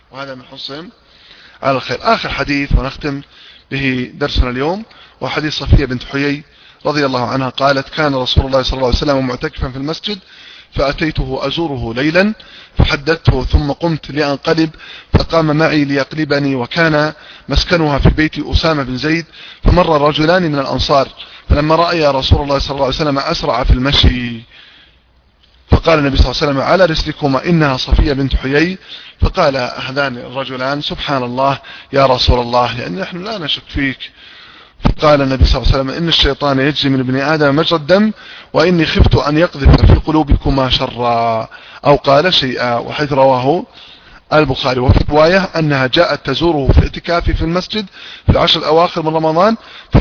S1: على الخير. آخر حديث ونختم به درسنا اليوم وحديث صفية بنت حيي رضي الله عنها قالت كان رسول الله صلى الله عليه وسلم معتكفا في المسجد فأتيته أزوره ليلا فحدثته ثم قمت لأنقلب فقام معي ليقلبني، وكان مسكنها في بيت أسامة بن زيد، فمر رجلان من الأنصار فلما رأي رسول الله صلى الله عليه وسلم أسرع في المشي، فقال النبي صلى الله عليه وسلم على رسلكما إنها صفية بنت حيي. فقال هذان الرجلان سبحان الله يا رسول الله، يعني نحن لا نشك فيك. فقال النبي صلى الله عليه وسلم إن الشيطان يجري من ابن آدم مجرى الدم وإني خفت أن يقذف في قلوبكما شرا أو قال شيئا، وحيث رواه البخاري. وفي رواية أنها جاءت تزوره في اعتكافه في المسجد في العشر الأواخر من رمضان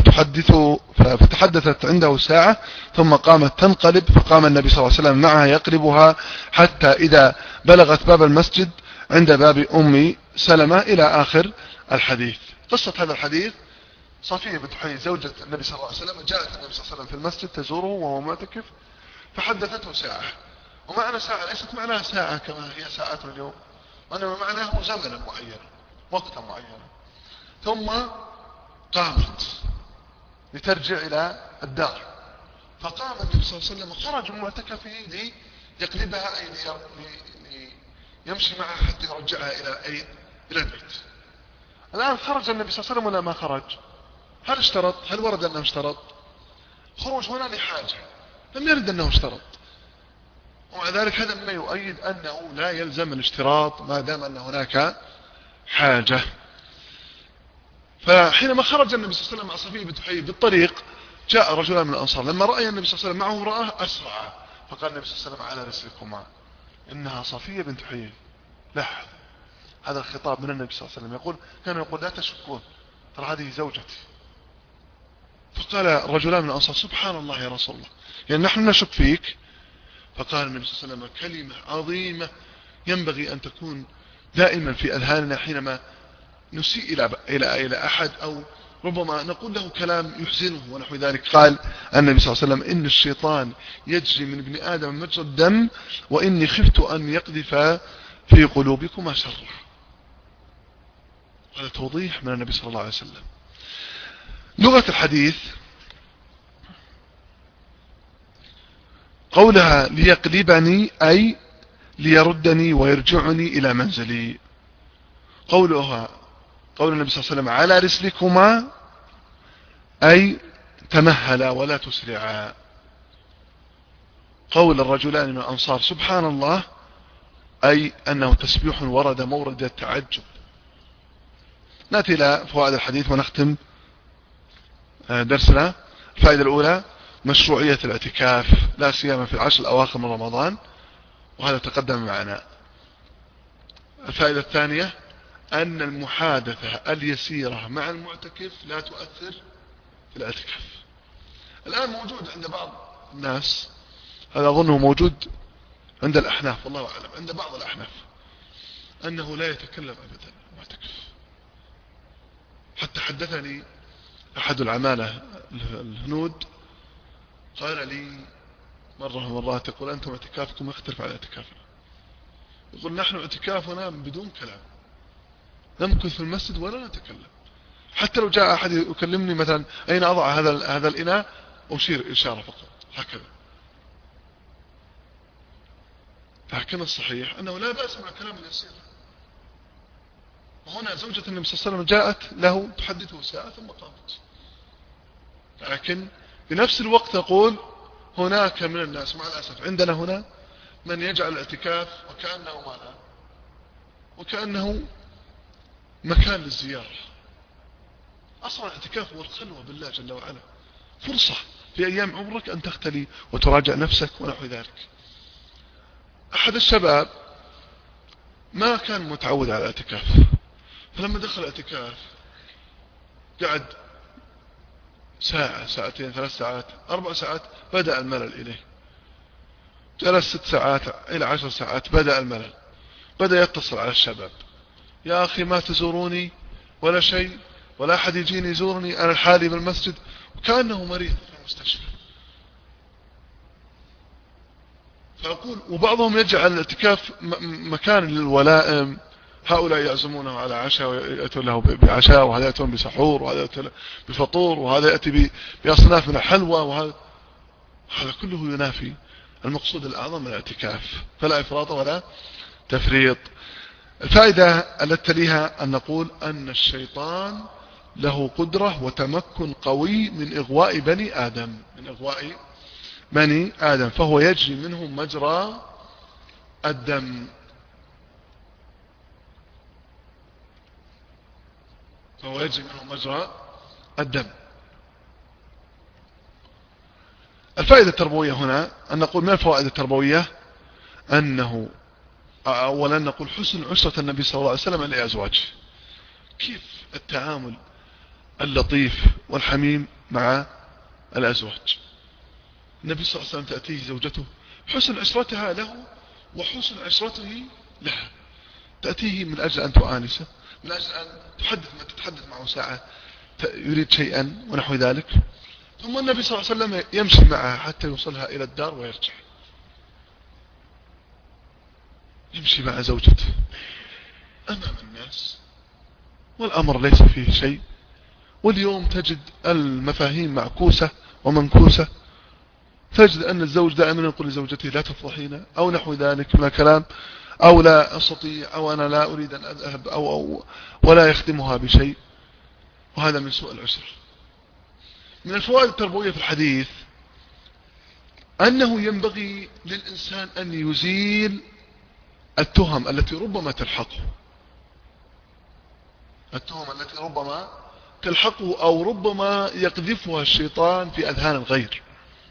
S1: فتحدثت عنده ساعة ثم قامت تنقلب، فقام النبي صلى الله عليه وسلم معها يقلبها حتى إذا بلغت باب المسجد عند باب أم سلمة إلى آخر الحديث. قصة هذا الحديث صفية بنت حيي زوجة النبي صلى الله عليه وسلم جاءت النبي صلى الله عليه وسلم في المسجد تزوره وهو معتكف فحدثته ساعة، ومعنى ساعة ليست معناها ساعة كما هي ساعات اليوم، وإنما معناه زمنا معينا وقتا معينا. ثم قامت لترجع إلى الدار، فقام النبي صلى الله عليه وسلم خرج من معتكفه ليقلبها أي يمشي معها حتى يرجعها إلى البيت. الآن خرج النبي صلى الله عليه وسلم ولا ما خرج؟ هل اشترط؟ هل ورد أنه اشترط؟ خروج هنا لحاجة، لم يرد أنه اشترط، ومع ذلك هذا مما يؤيد أنه لا يلزم الاشتراط ما دام أن هناك حاجة. فحينما خرج النبي صلى الله عليه وسلم مع صفية بنت حيي بالطريق جاء رجلان من الأنصار، لما رأى النبي صلى الله عليه وسلم معه امرأة أسرع، فقال النبي صلى الله عليه وسلم على رسلكما إنها صفية بنت حيي. لاحظ هذا الخطاب من النبي صلى الله عليه وسلم، كان يقول لا تشكون ترى هذه زوجتي. فقال رجلان من الأنصار سبحان الله يا رسول الله، يعني نحن نشك فيك. فقال النبي صلى الله عليه وسلم كلمة عظيمة ينبغي أن تكون دائما في أذهاننا حينما نسيء إلى أحد أو ربما نقول له كلام يحزنه ونحو ذلك. قال النبي صلى الله عليه وسلم إن الشيطان يجري من ابن آدم مجرى الدم وإني خفت أن يقذف في قلوبكما شرا. هذا توضيح من النبي صلى الله عليه وسلم. لغة الحديث قولها ليقلبني أي ليردني ويرجعني إلى منزلي، قول النبي صلى الله عليه وسلم على رسلكما أي تمهلا ولا تسرعا. قول الرجلان من الأنصار سبحان الله أي أنه تسبيح ورد مورد التعجب. نأتي إلى فوائد الحديث ونختم درسنا. الفائدة الأولى مشروعية الاعتكاف لا سيما في العشر الأواخر من رمضان، وهذا تقدم معنا. الفائدة الثانية أن المحادثة اليسيرة مع المعتكف لا تؤثر في الاعتكاف. الآن موجود عند بعض الناس، هذا أظنه موجود عند الأحناف والله أعلم، عند بعض الأحناف أنه لا يتكلم أبدا المعتكف. حتى حدثني أحد العمالة الهنود قال لي مرة من مرات يقول أنتم اعتكافكم يختلف عن اعتكافنا. يقول نحن اعتكافنا بدون كلام، نمكث في المسجد ولا نتكلم. حتى لو جاء أحد يكلمني مثلا أين أضع هذا الإناء أشير إشارة فقط هكذا. لكن الصحيح أنه لا بأس مع كلام يسير. وهنا زوجة النبي صلى الله عليه وسلم جاءت له تحدثه ساعة ثم قامت. لكن بنفس الوقت تقول هناك من الناس مع الأسف عندنا هنا من يجعل الاعتكاف وكأنه مكان للزيارة. أصلا الاعتكاف هو الخلوة بالله جل وعلا، فرصة في أيام عمرك أن تختلي وتراجع نفسك ونحو ذلك. أحد الشباب ما كان متعود على الاعتكاف، فلما دخل الاعتكاف قعد ساعة ساعتين 3 ساعات 4 ساعات بدأ الملل إليه. جلس 6 ساعات إلى 10 ساعات بدأ الملل. بدأ يتصل على الشباب يا أخي ما تزوروني ولا شيء ولا أحد يجيني يزورني أنا الحالي بالمسجد، وكأنه مريض في المستشفى. فأقول وبعضهم يجعل الاعتكاف مكان للولائم، هؤلاء يعزمونه على عشاء ويأتون له بعشاء، وهذا يأتون بسحور، وهذا يأتون بفطور، وهذا يأتي بأصناف من الحلوى، هذا كله ينافي المقصود الأعظم من الاعتكاف. فلا إفراط ولا تفريط. الفائدة التي تليها أن نقول أن الشيطان له قدرة وتمكن قوي من إغواء بني آدم، فهو يجري منهم مجرى الدم. الفائدة التربوية هنا أن نقول من الفوائد التربوية أنه أولا نقول حسن عشرة النبي صلى الله عليه وسلم لأزواجه، كيف التعامل اللطيف والحميم مع الأزواج. النبي صلى الله عليه وسلم تأتيه زوجته حسن عشرتها له وحسن عشرته لها، تأتيه من أجل أن تؤانسه، من أجل أن تتحدث معه ساعة يريد شيئا ونحو ذلك. ثم النبي صلى الله عليه وسلم يمشي معها حتى يوصلها إلى الدار ويرجع، يمشي مع زوجته أمام الناس والأمر ليس فيه شيء. واليوم تجد المفاهيم معكوسة ومنكوسة، تجد أن الزوج دائما يقول لزوجته لا تفضحين أو نحو ذلك من الكلام، أو لا أستطيع، أو أنا لا أريد أن أذهب، أو ولا يخدمها بشيء، وهذا من سوء العشر. من الفوائد التربوية في الحديث أنه ينبغي للإنسان أن يزيل التهم التي ربما تلحقه أو ربما يقذفها الشيطان في أذهان الغير.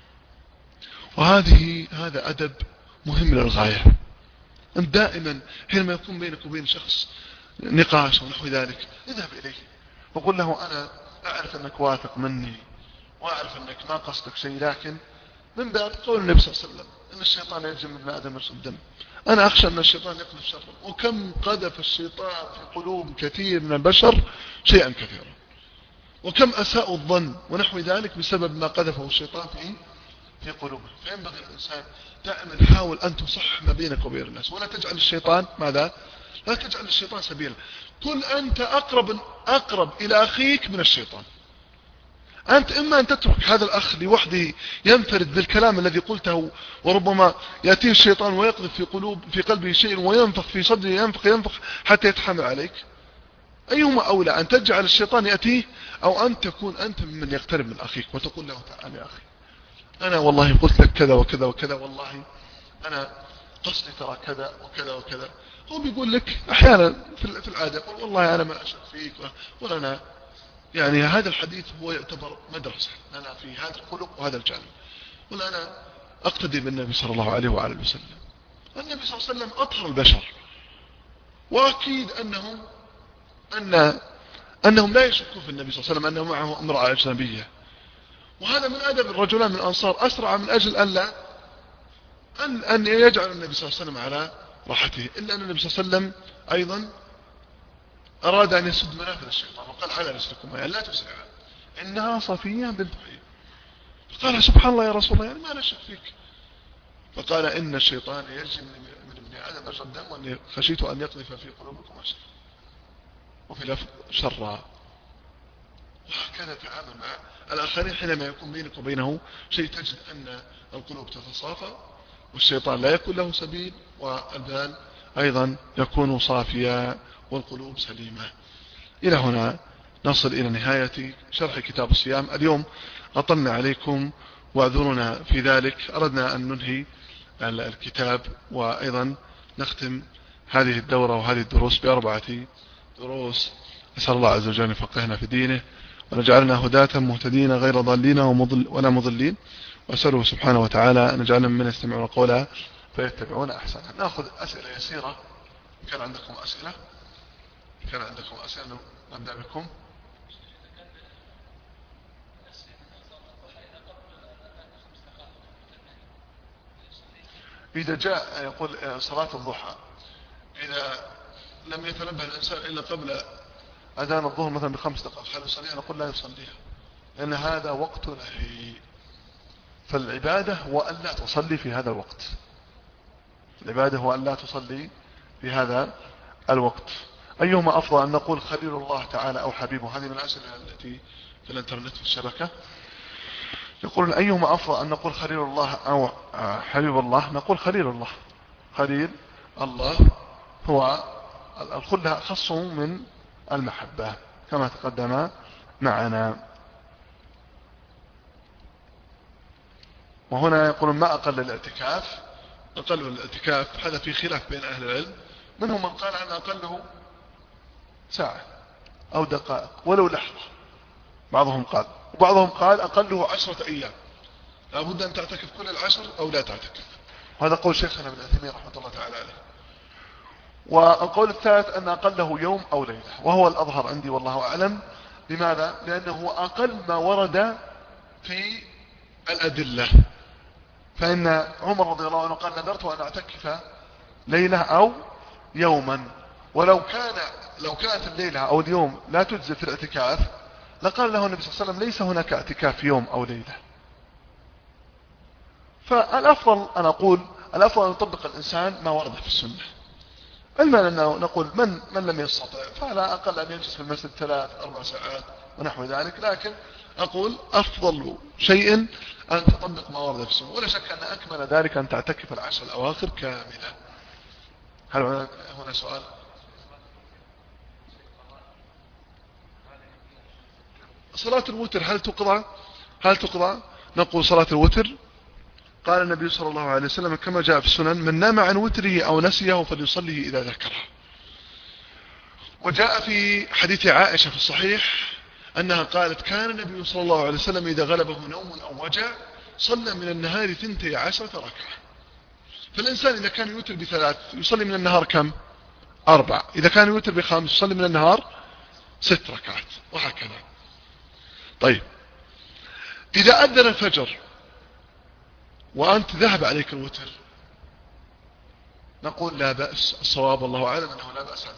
S1: هذا أدب مهم للغاية. أنت دائما حينما يكون بينك وبين شخص نقاش ونحو ذلك اذهب إليه وقل له أنا أعرف أنك واثق مني وأعرف أنك ما قصدك شيء، لكن من باب قول النبي صلى الله عليه وسلم إن الشيطان يجري من ابن آدم مجرى الدم، أنا أخشى أن الشيطان يقذف شرا، وكم قذف الشيطان في قلوب كثير من البشر شيئا كثيرا، وكم أساءوا الظن ونحو ذلك بسبب ما قذفه الشيطان في قلوبهم. فينبغي الإنسان دائما حاول أن تصح ما بينك وبين الناس، ولا تجعل الشيطان ماذا؟ لا تجعل الشيطان سبيلا. كن أنت أقرب إلى أخيك من الشيطان. أنت إما أن تترك هذا الأخ لوحده ينفرد بالكلام الذي قلته، وربما يأتيه الشيطان ويقذف في قلبه شيء وينفخ في صدره، ينفخ حتى يتحمل عليك، أيهما أولى، أن تجعل الشيطان يأتيه أو أن تكون أنت ممن يقترب من أخيك وتقول له تعال يا أخي أنا والله قلت لك كذا وكذا وكذا، والله أنا قصدي ترى كذا وكذا وكذا. هو بيقول لك أحيانا في العادة يقول والله أنا ما أشك فيك، ولا أنا يعني هذا الحديث هو يعتبر مدرسة لنا في هذا الخلق وهذا الجانب، ولا أنا أقتدي بالنبي صلى الله عليه وآله وسلم. النبي صلى الله عليه وسلم أطهر البشر، وأكيد أنهم لا يشكون في النبي صلى الله عليه وسلم أنه معه امرأة أجنبية، وهذا من أدب الرجلان من الأنصار أسرع من أجل أن يجعل النبي صلى الله عليه وسلم على راحته، إلا أن النبي صلى الله عليه وسلم أيضا أراد أن يسد منافذ الشيطان وقال على رسلكم يعني لا تسرعها إنها صفية بنت حيي. فقال سبحان الله يا رسول الله يعني ما نشك فيك. فقال إن الشيطان يجري من ابن آدم مجرى الدم وأني خشيت أن يقذف في قلوبكم شر وفي لفظ شرا. وهكذا تعامل مع الآخرين حينما يكون بينك وبينه شيء، تجد أن القلوب تتصافى والشيطان لا يكون له سبيل، والبال أيضا يكون صافيا والقلوب سليمة. إلى هنا نصل إلى نهاية شرح كتاب الصيام. اليوم أطلنا عليكم واعذرنا في ذلك، أردنا أن ننهي الكتاب وأيضا نختم هذه الدورة وهذه الدروس ب4 دروس. أسأل الله عز وجل يفقهنا في دينه ونجعلنا هداة مهتدين غير ضالين ولا مضلين، وأسأله سبحانه وتعالى أن نجعلنا من يستمعون قولا فيتبعون أحسنها. نأخذ أسئلة يسيرة. كان عندكم أسئلة؟ نبدأ بكم. إذا جاء يقول صلاة الضحى إذا لم يتنبه الإنسان إلا قبل أذان الظهر مثلا ب5 دقائق هل يصليها؟ نقول لا يصليها، لأن هذا وقت نهي. فالعبادة هو أن لا تصلي في هذا الوقت، العبادة هو أن لا تصلي في هذا الوقت. أيهما أفضل أن نقول خليل الله تعالى أو حبيبه؟ هذه من الأسئلة التي في الانترنت في الشبكة. يقولون أيهما أفضل أن نقول خليل الله أو حبيب الله؟ نقول خليل الله. خليل الله هو الخلة أخص من المحبة كما تقدم معنا. وهنا يقولون ما أقل الاعتكاف؟ أقل الاعتكاف هذا في خلاف بين أهل العلم، منهم من قال أن أقله ساعة أو دقائق ولو لحظة، بعضهم قال، وبعضهم قال أقله 10 أيام، لابد أن تعتكف كل 10 أو لا تعتكف. هذا قول شيخنا ابن عثيمين رحمة الله تعالى عليه. والقول الثالث أن أقله يوم أو ليلة، وهو الأظهر عندي والله أعلم. لماذا؟ لأنه أقل ما ورد في الأدلة. فإن عمر رضي الله عنه قال نذرت أن أعتكف ليلة أو يوما، ولو كانت الليلة أو اليوم لا تجزي في الاعتكاف لقال له النبي صلى الله عليه وسلم ليس هناك اعتكاف يوم أو ليلة. فالأفضل أن أقول الأفضل أن يطبق الإنسان ما ورد في السنة، علما أنه نقول من لم يستطع فلا أقل أن يجلس في المسجد 3-4 ساعات ونحو ذلك، لكن أقول أفضل شيء أن تطبق ما ورد في السنة، ولا شك أن أكمل ذلك أن تعتكف ال10 الأواخر كاملة. هل هنا سؤال؟ صلاة الوتر هل تقضى؟ نقول صلاة الوتر قال النبي صلى الله عليه وسلم كما جاء في السنن من نام عن وتره أو نسيه فليصليه إذا ذكره. وجاء في حديث عائشة في الصحيح أنها قالت كان النبي صلى الله عليه وسلم إذا غلبه نوم أو وجع صلى من النهار 12 ركعة. فالإنسان إذا كان يوتر ب3 يصلي من النهار كم؟ 4. إذا كان يوتر ب5 يصلي من النهار 6 ركعات، وهكذا. طيب إذا أذن الفجر وأنت ذهب عليك الوتر نقول لا بأس، الصواب الله أعلم أنه لا بأس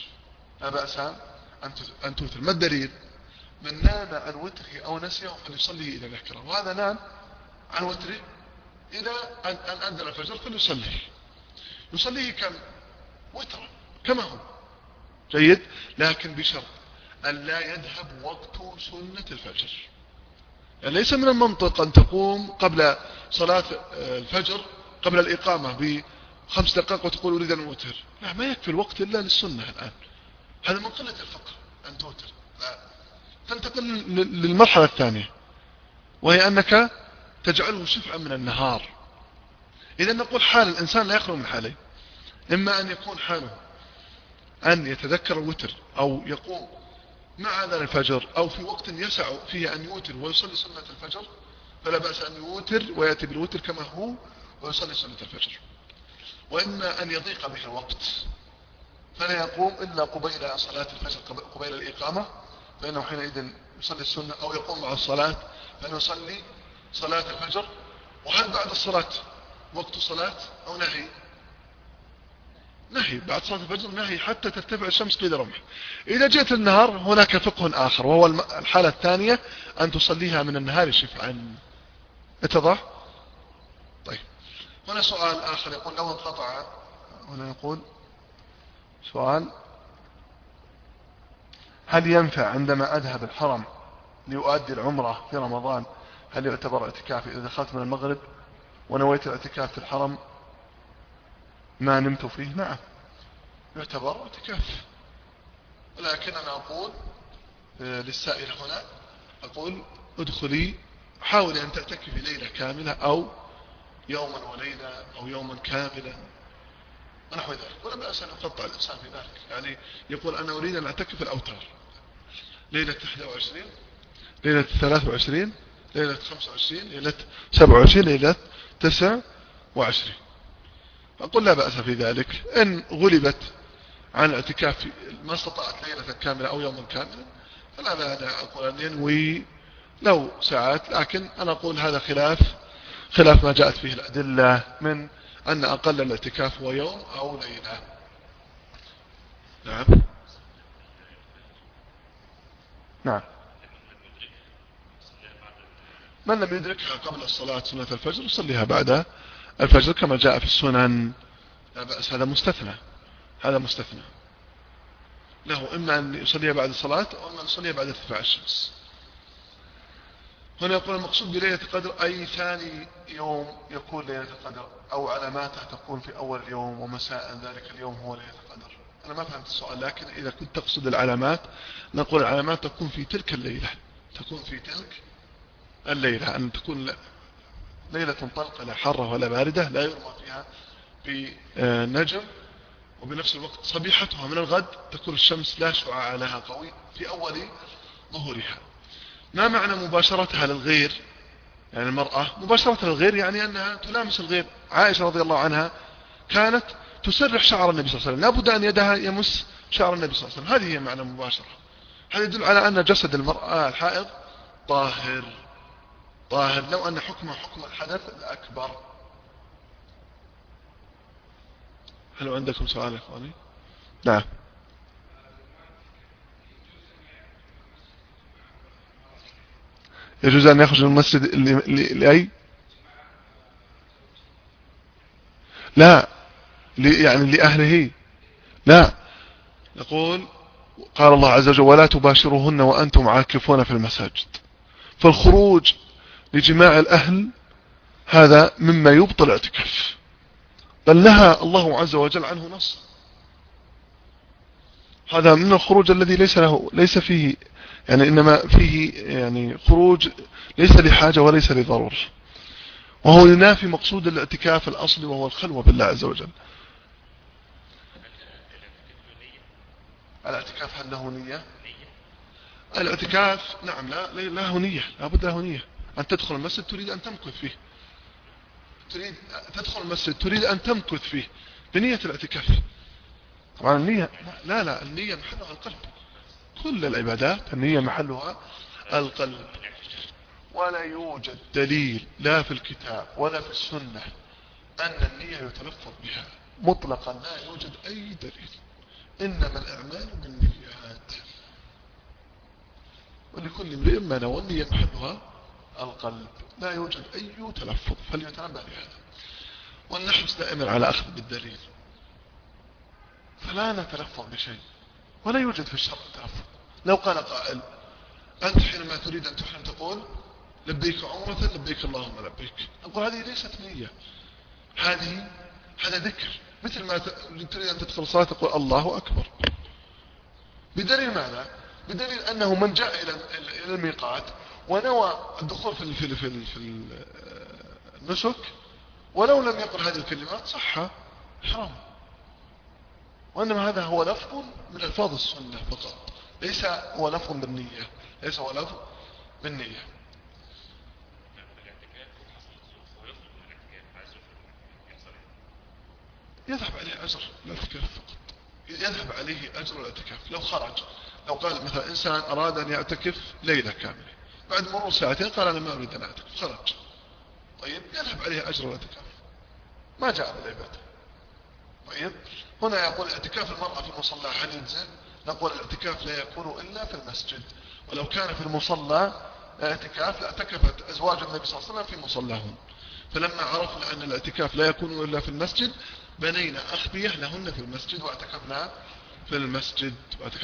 S1: أن توتر. ما الدليل؟ من نام عن وتره أو نسيه فليصليه إذا ذكره، وهذا نام عن وتره إذا أن أذن الفجر يصليه كم؟ وترا كما هو جيد، لكن بشرط أن لا يذهب وقت سنة الفجر. يعني ليس من المنطق أن تقوم قبل صلاة الفجر قبل الإقامة ب5 دقائق وتقول أريد أن أوتر، لا، ما يكفي الوقت إلا للسنة الآن. هذا من قلة الفقه. أن توتر، لا، تنتقل للمرحلة الثانية، وهي أنك تجعله شفعا من النهار. إذا نقول حال الإنسان لا يخلو من حالين، إما أن يكون حاله أن يتذكر الوتر أو يقوم مع أذان الفجر، أو في وقت يسع فيه أن يوتر ويصلي سنة الفجر، فلا بأس أن يوتر ويأتي بالوتر كما هو ويصلي سنة الفجر. وإما أن يضيق به الوقت فلا يقوم إلا قبيل صلاة الفجر، قبيل الإقامة، فإنه حينئذ يصلي السنة، أو يقوم مع الصلاة فإنه يصلي صلاة الفجر. وهل بعد الصلاة وقت صلاة أو نهي؟ نهي بعد صلاة الفجر، نهي حتى ترتفع الشمس قيد رمح. إذا جئت النهار هناك فقه آخر، وهو الحالة الثانية أن تصليها من النهار شفعا. اتضح؟ طيب، هنا سؤال آخر يقول لو انقطع، هنا يقول سؤال: هل ينفع عندما أذهب الحرم لأؤدي العمرة في رمضان، هل يعتبر اعتكافي إذا دخلت من المغرب ونويت الاعتكاف في الحرم ما نمت فيه؟ نعم، يعتبر اعتكاف. ولكن أنا أقول للسائل هنا، أقول ادخلي، حاولي أن تعتكفي ليلة كاملة أو يوما وليلة أو يوما كاملا ونحو ذلك، ولا بأس أن يقطع الإنسان في ذلك. يعني يقول أنا أريد أن أعتكف الأوتار، ليلة 21، ليلة 23، ليلة 25، ليلة 27، ليلة 29. أقول لا بأس في ذلك. إن غلبت عن الاعتكاف ما استطاعت ليلة كاملة أو يوما كاملا فلا مانع، أقول أن ينوي لو ساعات، لكن أنا أقول هذا خلاف ما جاءت فيه الأدلة من أن أقل الاعتكاف هو يوم أو ليلة. نعم نعم. من لم يدركها قبل الصلاة سنة الفجر يصليها بعد الفجر كما جاء في السنن، لا بأس، هذا مستثنى، هذا مستثنى له، إما أن يصليها بعد الصلاة أو أن يصليها بعد ارتفاع الشمس. هنا يقول المقصود بليلة القدر أي ثاني يوم يكون ليلة القدر، أو علاماتها تكون في أول اليوم ومساء ذلك اليوم هو ليلة القدر. أنا ما فهمت السؤال، لكن إذا كنت تقصد العلامات نقول العلامات تكون في تلك الليلة، تكون في تلك الليلة، أن تكون ليلة طلقة لا حارة ولا باردة، لا يرمى فيها بنجم، وبنفس الوقت صبيحتها من الغد تكون الشمس لا شعاع لها قوي في أول ظهورها. ما معنى مباشرتها للغير؟ يعني المرأة مباشرتها للغير يعني أنها تلامس الغير. عائشة رضي الله عنها كانت تسرح شعر النبي صلى الله عليه وسلم، لا بد أن يدها يمس شعر النبي صلى الله عليه وسلم، هذه هي معنى مباشرة. هذا يدل على أن جسد المرأة الحائض طاهر، لو أن حكمه حكم الحدث الأكبر. هل عندكم سؤال يا إخواني؟ نعم. يجوز أن يخرج من المسجد لأي؟ لا، يعني لأهله، لا. يقول قال الله عز وجل ولا تباشروهن وأنتم عاكفون في المساجد، فالخروج لجماع الأهل هذا مما يبطل اعتكاف، بل نهى الله عز وجل عنه نص. هذا من الخروج الذي ليس فيه يعني، إنما فيه يعني خروج ليس لحاجة وليس لضرورة، وهو ينافي مقصود الاعتكاف الأصلي وهو الخلوة بالله عز وجل. الاعتكاف هل له نية؟ الاعتكاف نعم لا نية، لابد له نية. أن تدخل المسجد تريد أن تمكث فيه، تدخل المسجد تريد أن تمكث فيه بنية الاعتكاف. طبعا النية لا النية محلها القلب، كل العبادات النية محلها القلب، ولا يوجد دليل لا في الكتاب ولا في السنة أن النية يتلفظ بها مطلقا، لا يوجد أي دليل. إنما الأعمال بالنيات ولكل امرئ ما نوى، النية محلها القلب، لا يوجد أي تلفظ، فليتنبه لهذا. والنحرص دائما على أخذ بالدليل، فلا نتلفظ بشيء، ولا يوجد في الشرع التلفظ. لو قال قائل أنت حينما تريد أن تحرم تقول لبيك عمرة لبيك اللهم لبيك، أقول هذه ليست نية، هذا ذكر، مثل ما تريد أن تدخل الصلاة تقول الله أكبر، بدليل ماذا؟ بدليل أنه من جاء إلى الميقات ونوى الدخول في النسك ولو لم يقل هذه الكلمات صح حرام. وإنما هذا هو لفظ من ألفاظ السنة فقط، ليس هو لفظ بالنية، ليس هو لفظ بالنية. يذهب عليه أجر الاعتكاف فقط، يذهب عليه أجر الاعتكاف. لو خرج، لو قال مثلا إنسان أراد أن يعتكف ليلة كاملة، بعد مرور ساعتين قال أنا ما أريد أن أعتكف، خرج، طيب يذهب عليه أجر الاعتكاف، ما جاء بالعبادة. طيب هنا يقول اعتكاف المرأة في المصلى هل يجزئ؟ نقول الاعتكاف لا يكون إلا في المسجد، ولو كان في المصلى اعتكاف لاعتكفت أزواج النبي صلى الله عليه وسلم في مصلاهم. فلما عرفنا أن الاعتكاف لا يكون إلا في المسجد بنينا أخبية لهن في المسجد واعتكفنا في المسجد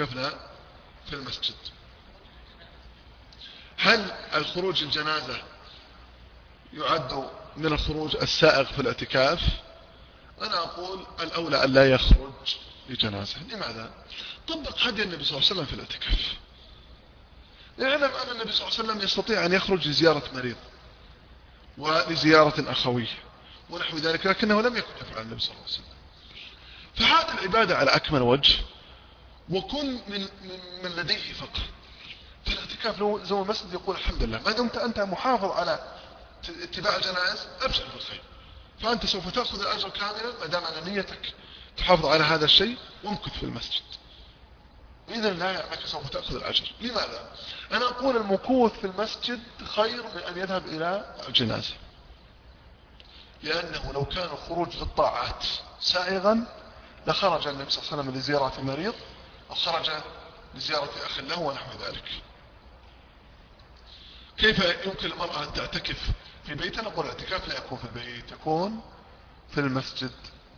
S1: هل الخروج الجنازة يعد من الخروج السائغ في الاعتكاف؟ أنا أقول الأولى أن لا يخرج لجنازة. لماذا؟ طبق هدي النبي صلى الله عليه وسلم في الاعتكاف. يعلم أن النبي صلى الله عليه وسلم يستطيع أن يخرج لزيارة مريض ولزيارة أخويه ونحو ذلك، لكنه لم يكن يفعل النبي صلى الله عليه وسلم. فهذه العبادة على أكمل وجه، وكن من لديه فقه. فالاعتكاف لو زوج المسجد يقول الحمد لله ما دمت أنت محافظ على اتباع الجنائز أبشر بالخير، فأنت سوف تأخذ الأجر كاملا ما دام أن نيتك تحافظ على هذا الشيء وامكث في المسجد، بإذن الله أنك سوف تأخذ الأجر. لماذا؟ أنا أقول المكوث في المسجد خير من أن يذهب إلى الجنازة، لأنه لو كان خروج للطاعات سائغا لخرج النبي صلى الله عليه وسلم لزيارة مريض أو خرج لزيارة أخ له ونحو ذلك. كيف يمكن المرأة أن تعتكف في بيتها؟ نقول الاعتكاف لا يكون في البيت، يكون في المسجد.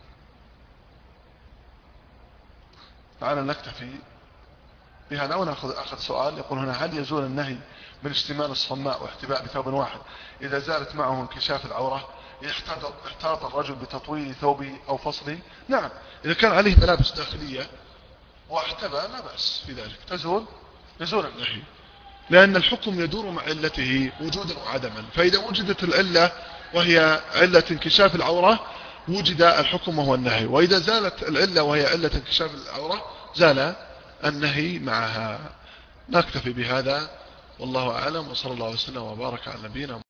S1: تعالى نكتفي بهذا ونأخذ سؤال. يقول هنا هل يزول النهي من اشتمال الصماء واحتباء بثوب واحد إذا زالت معه انكشاف العورة؟ إذا احتاط الرجل بتطويل ثوبه أو فصله؟ نعم، إذا كان عليه ملابس داخلية واحتبى لا بأس في ذلك، يزول النهي، لأن الحكم يدور مع علته وجودا وعدما. فإذا وجدت العلة وهي علة انكشاف العورة وجد الحكم وهو النهي، وإذا زالت العلة وهي علة انكشاف العورة زال النهي معها. نكتفي بهذا والله أعلم، وصلى الله وسلم وبارك على نبينا محمد.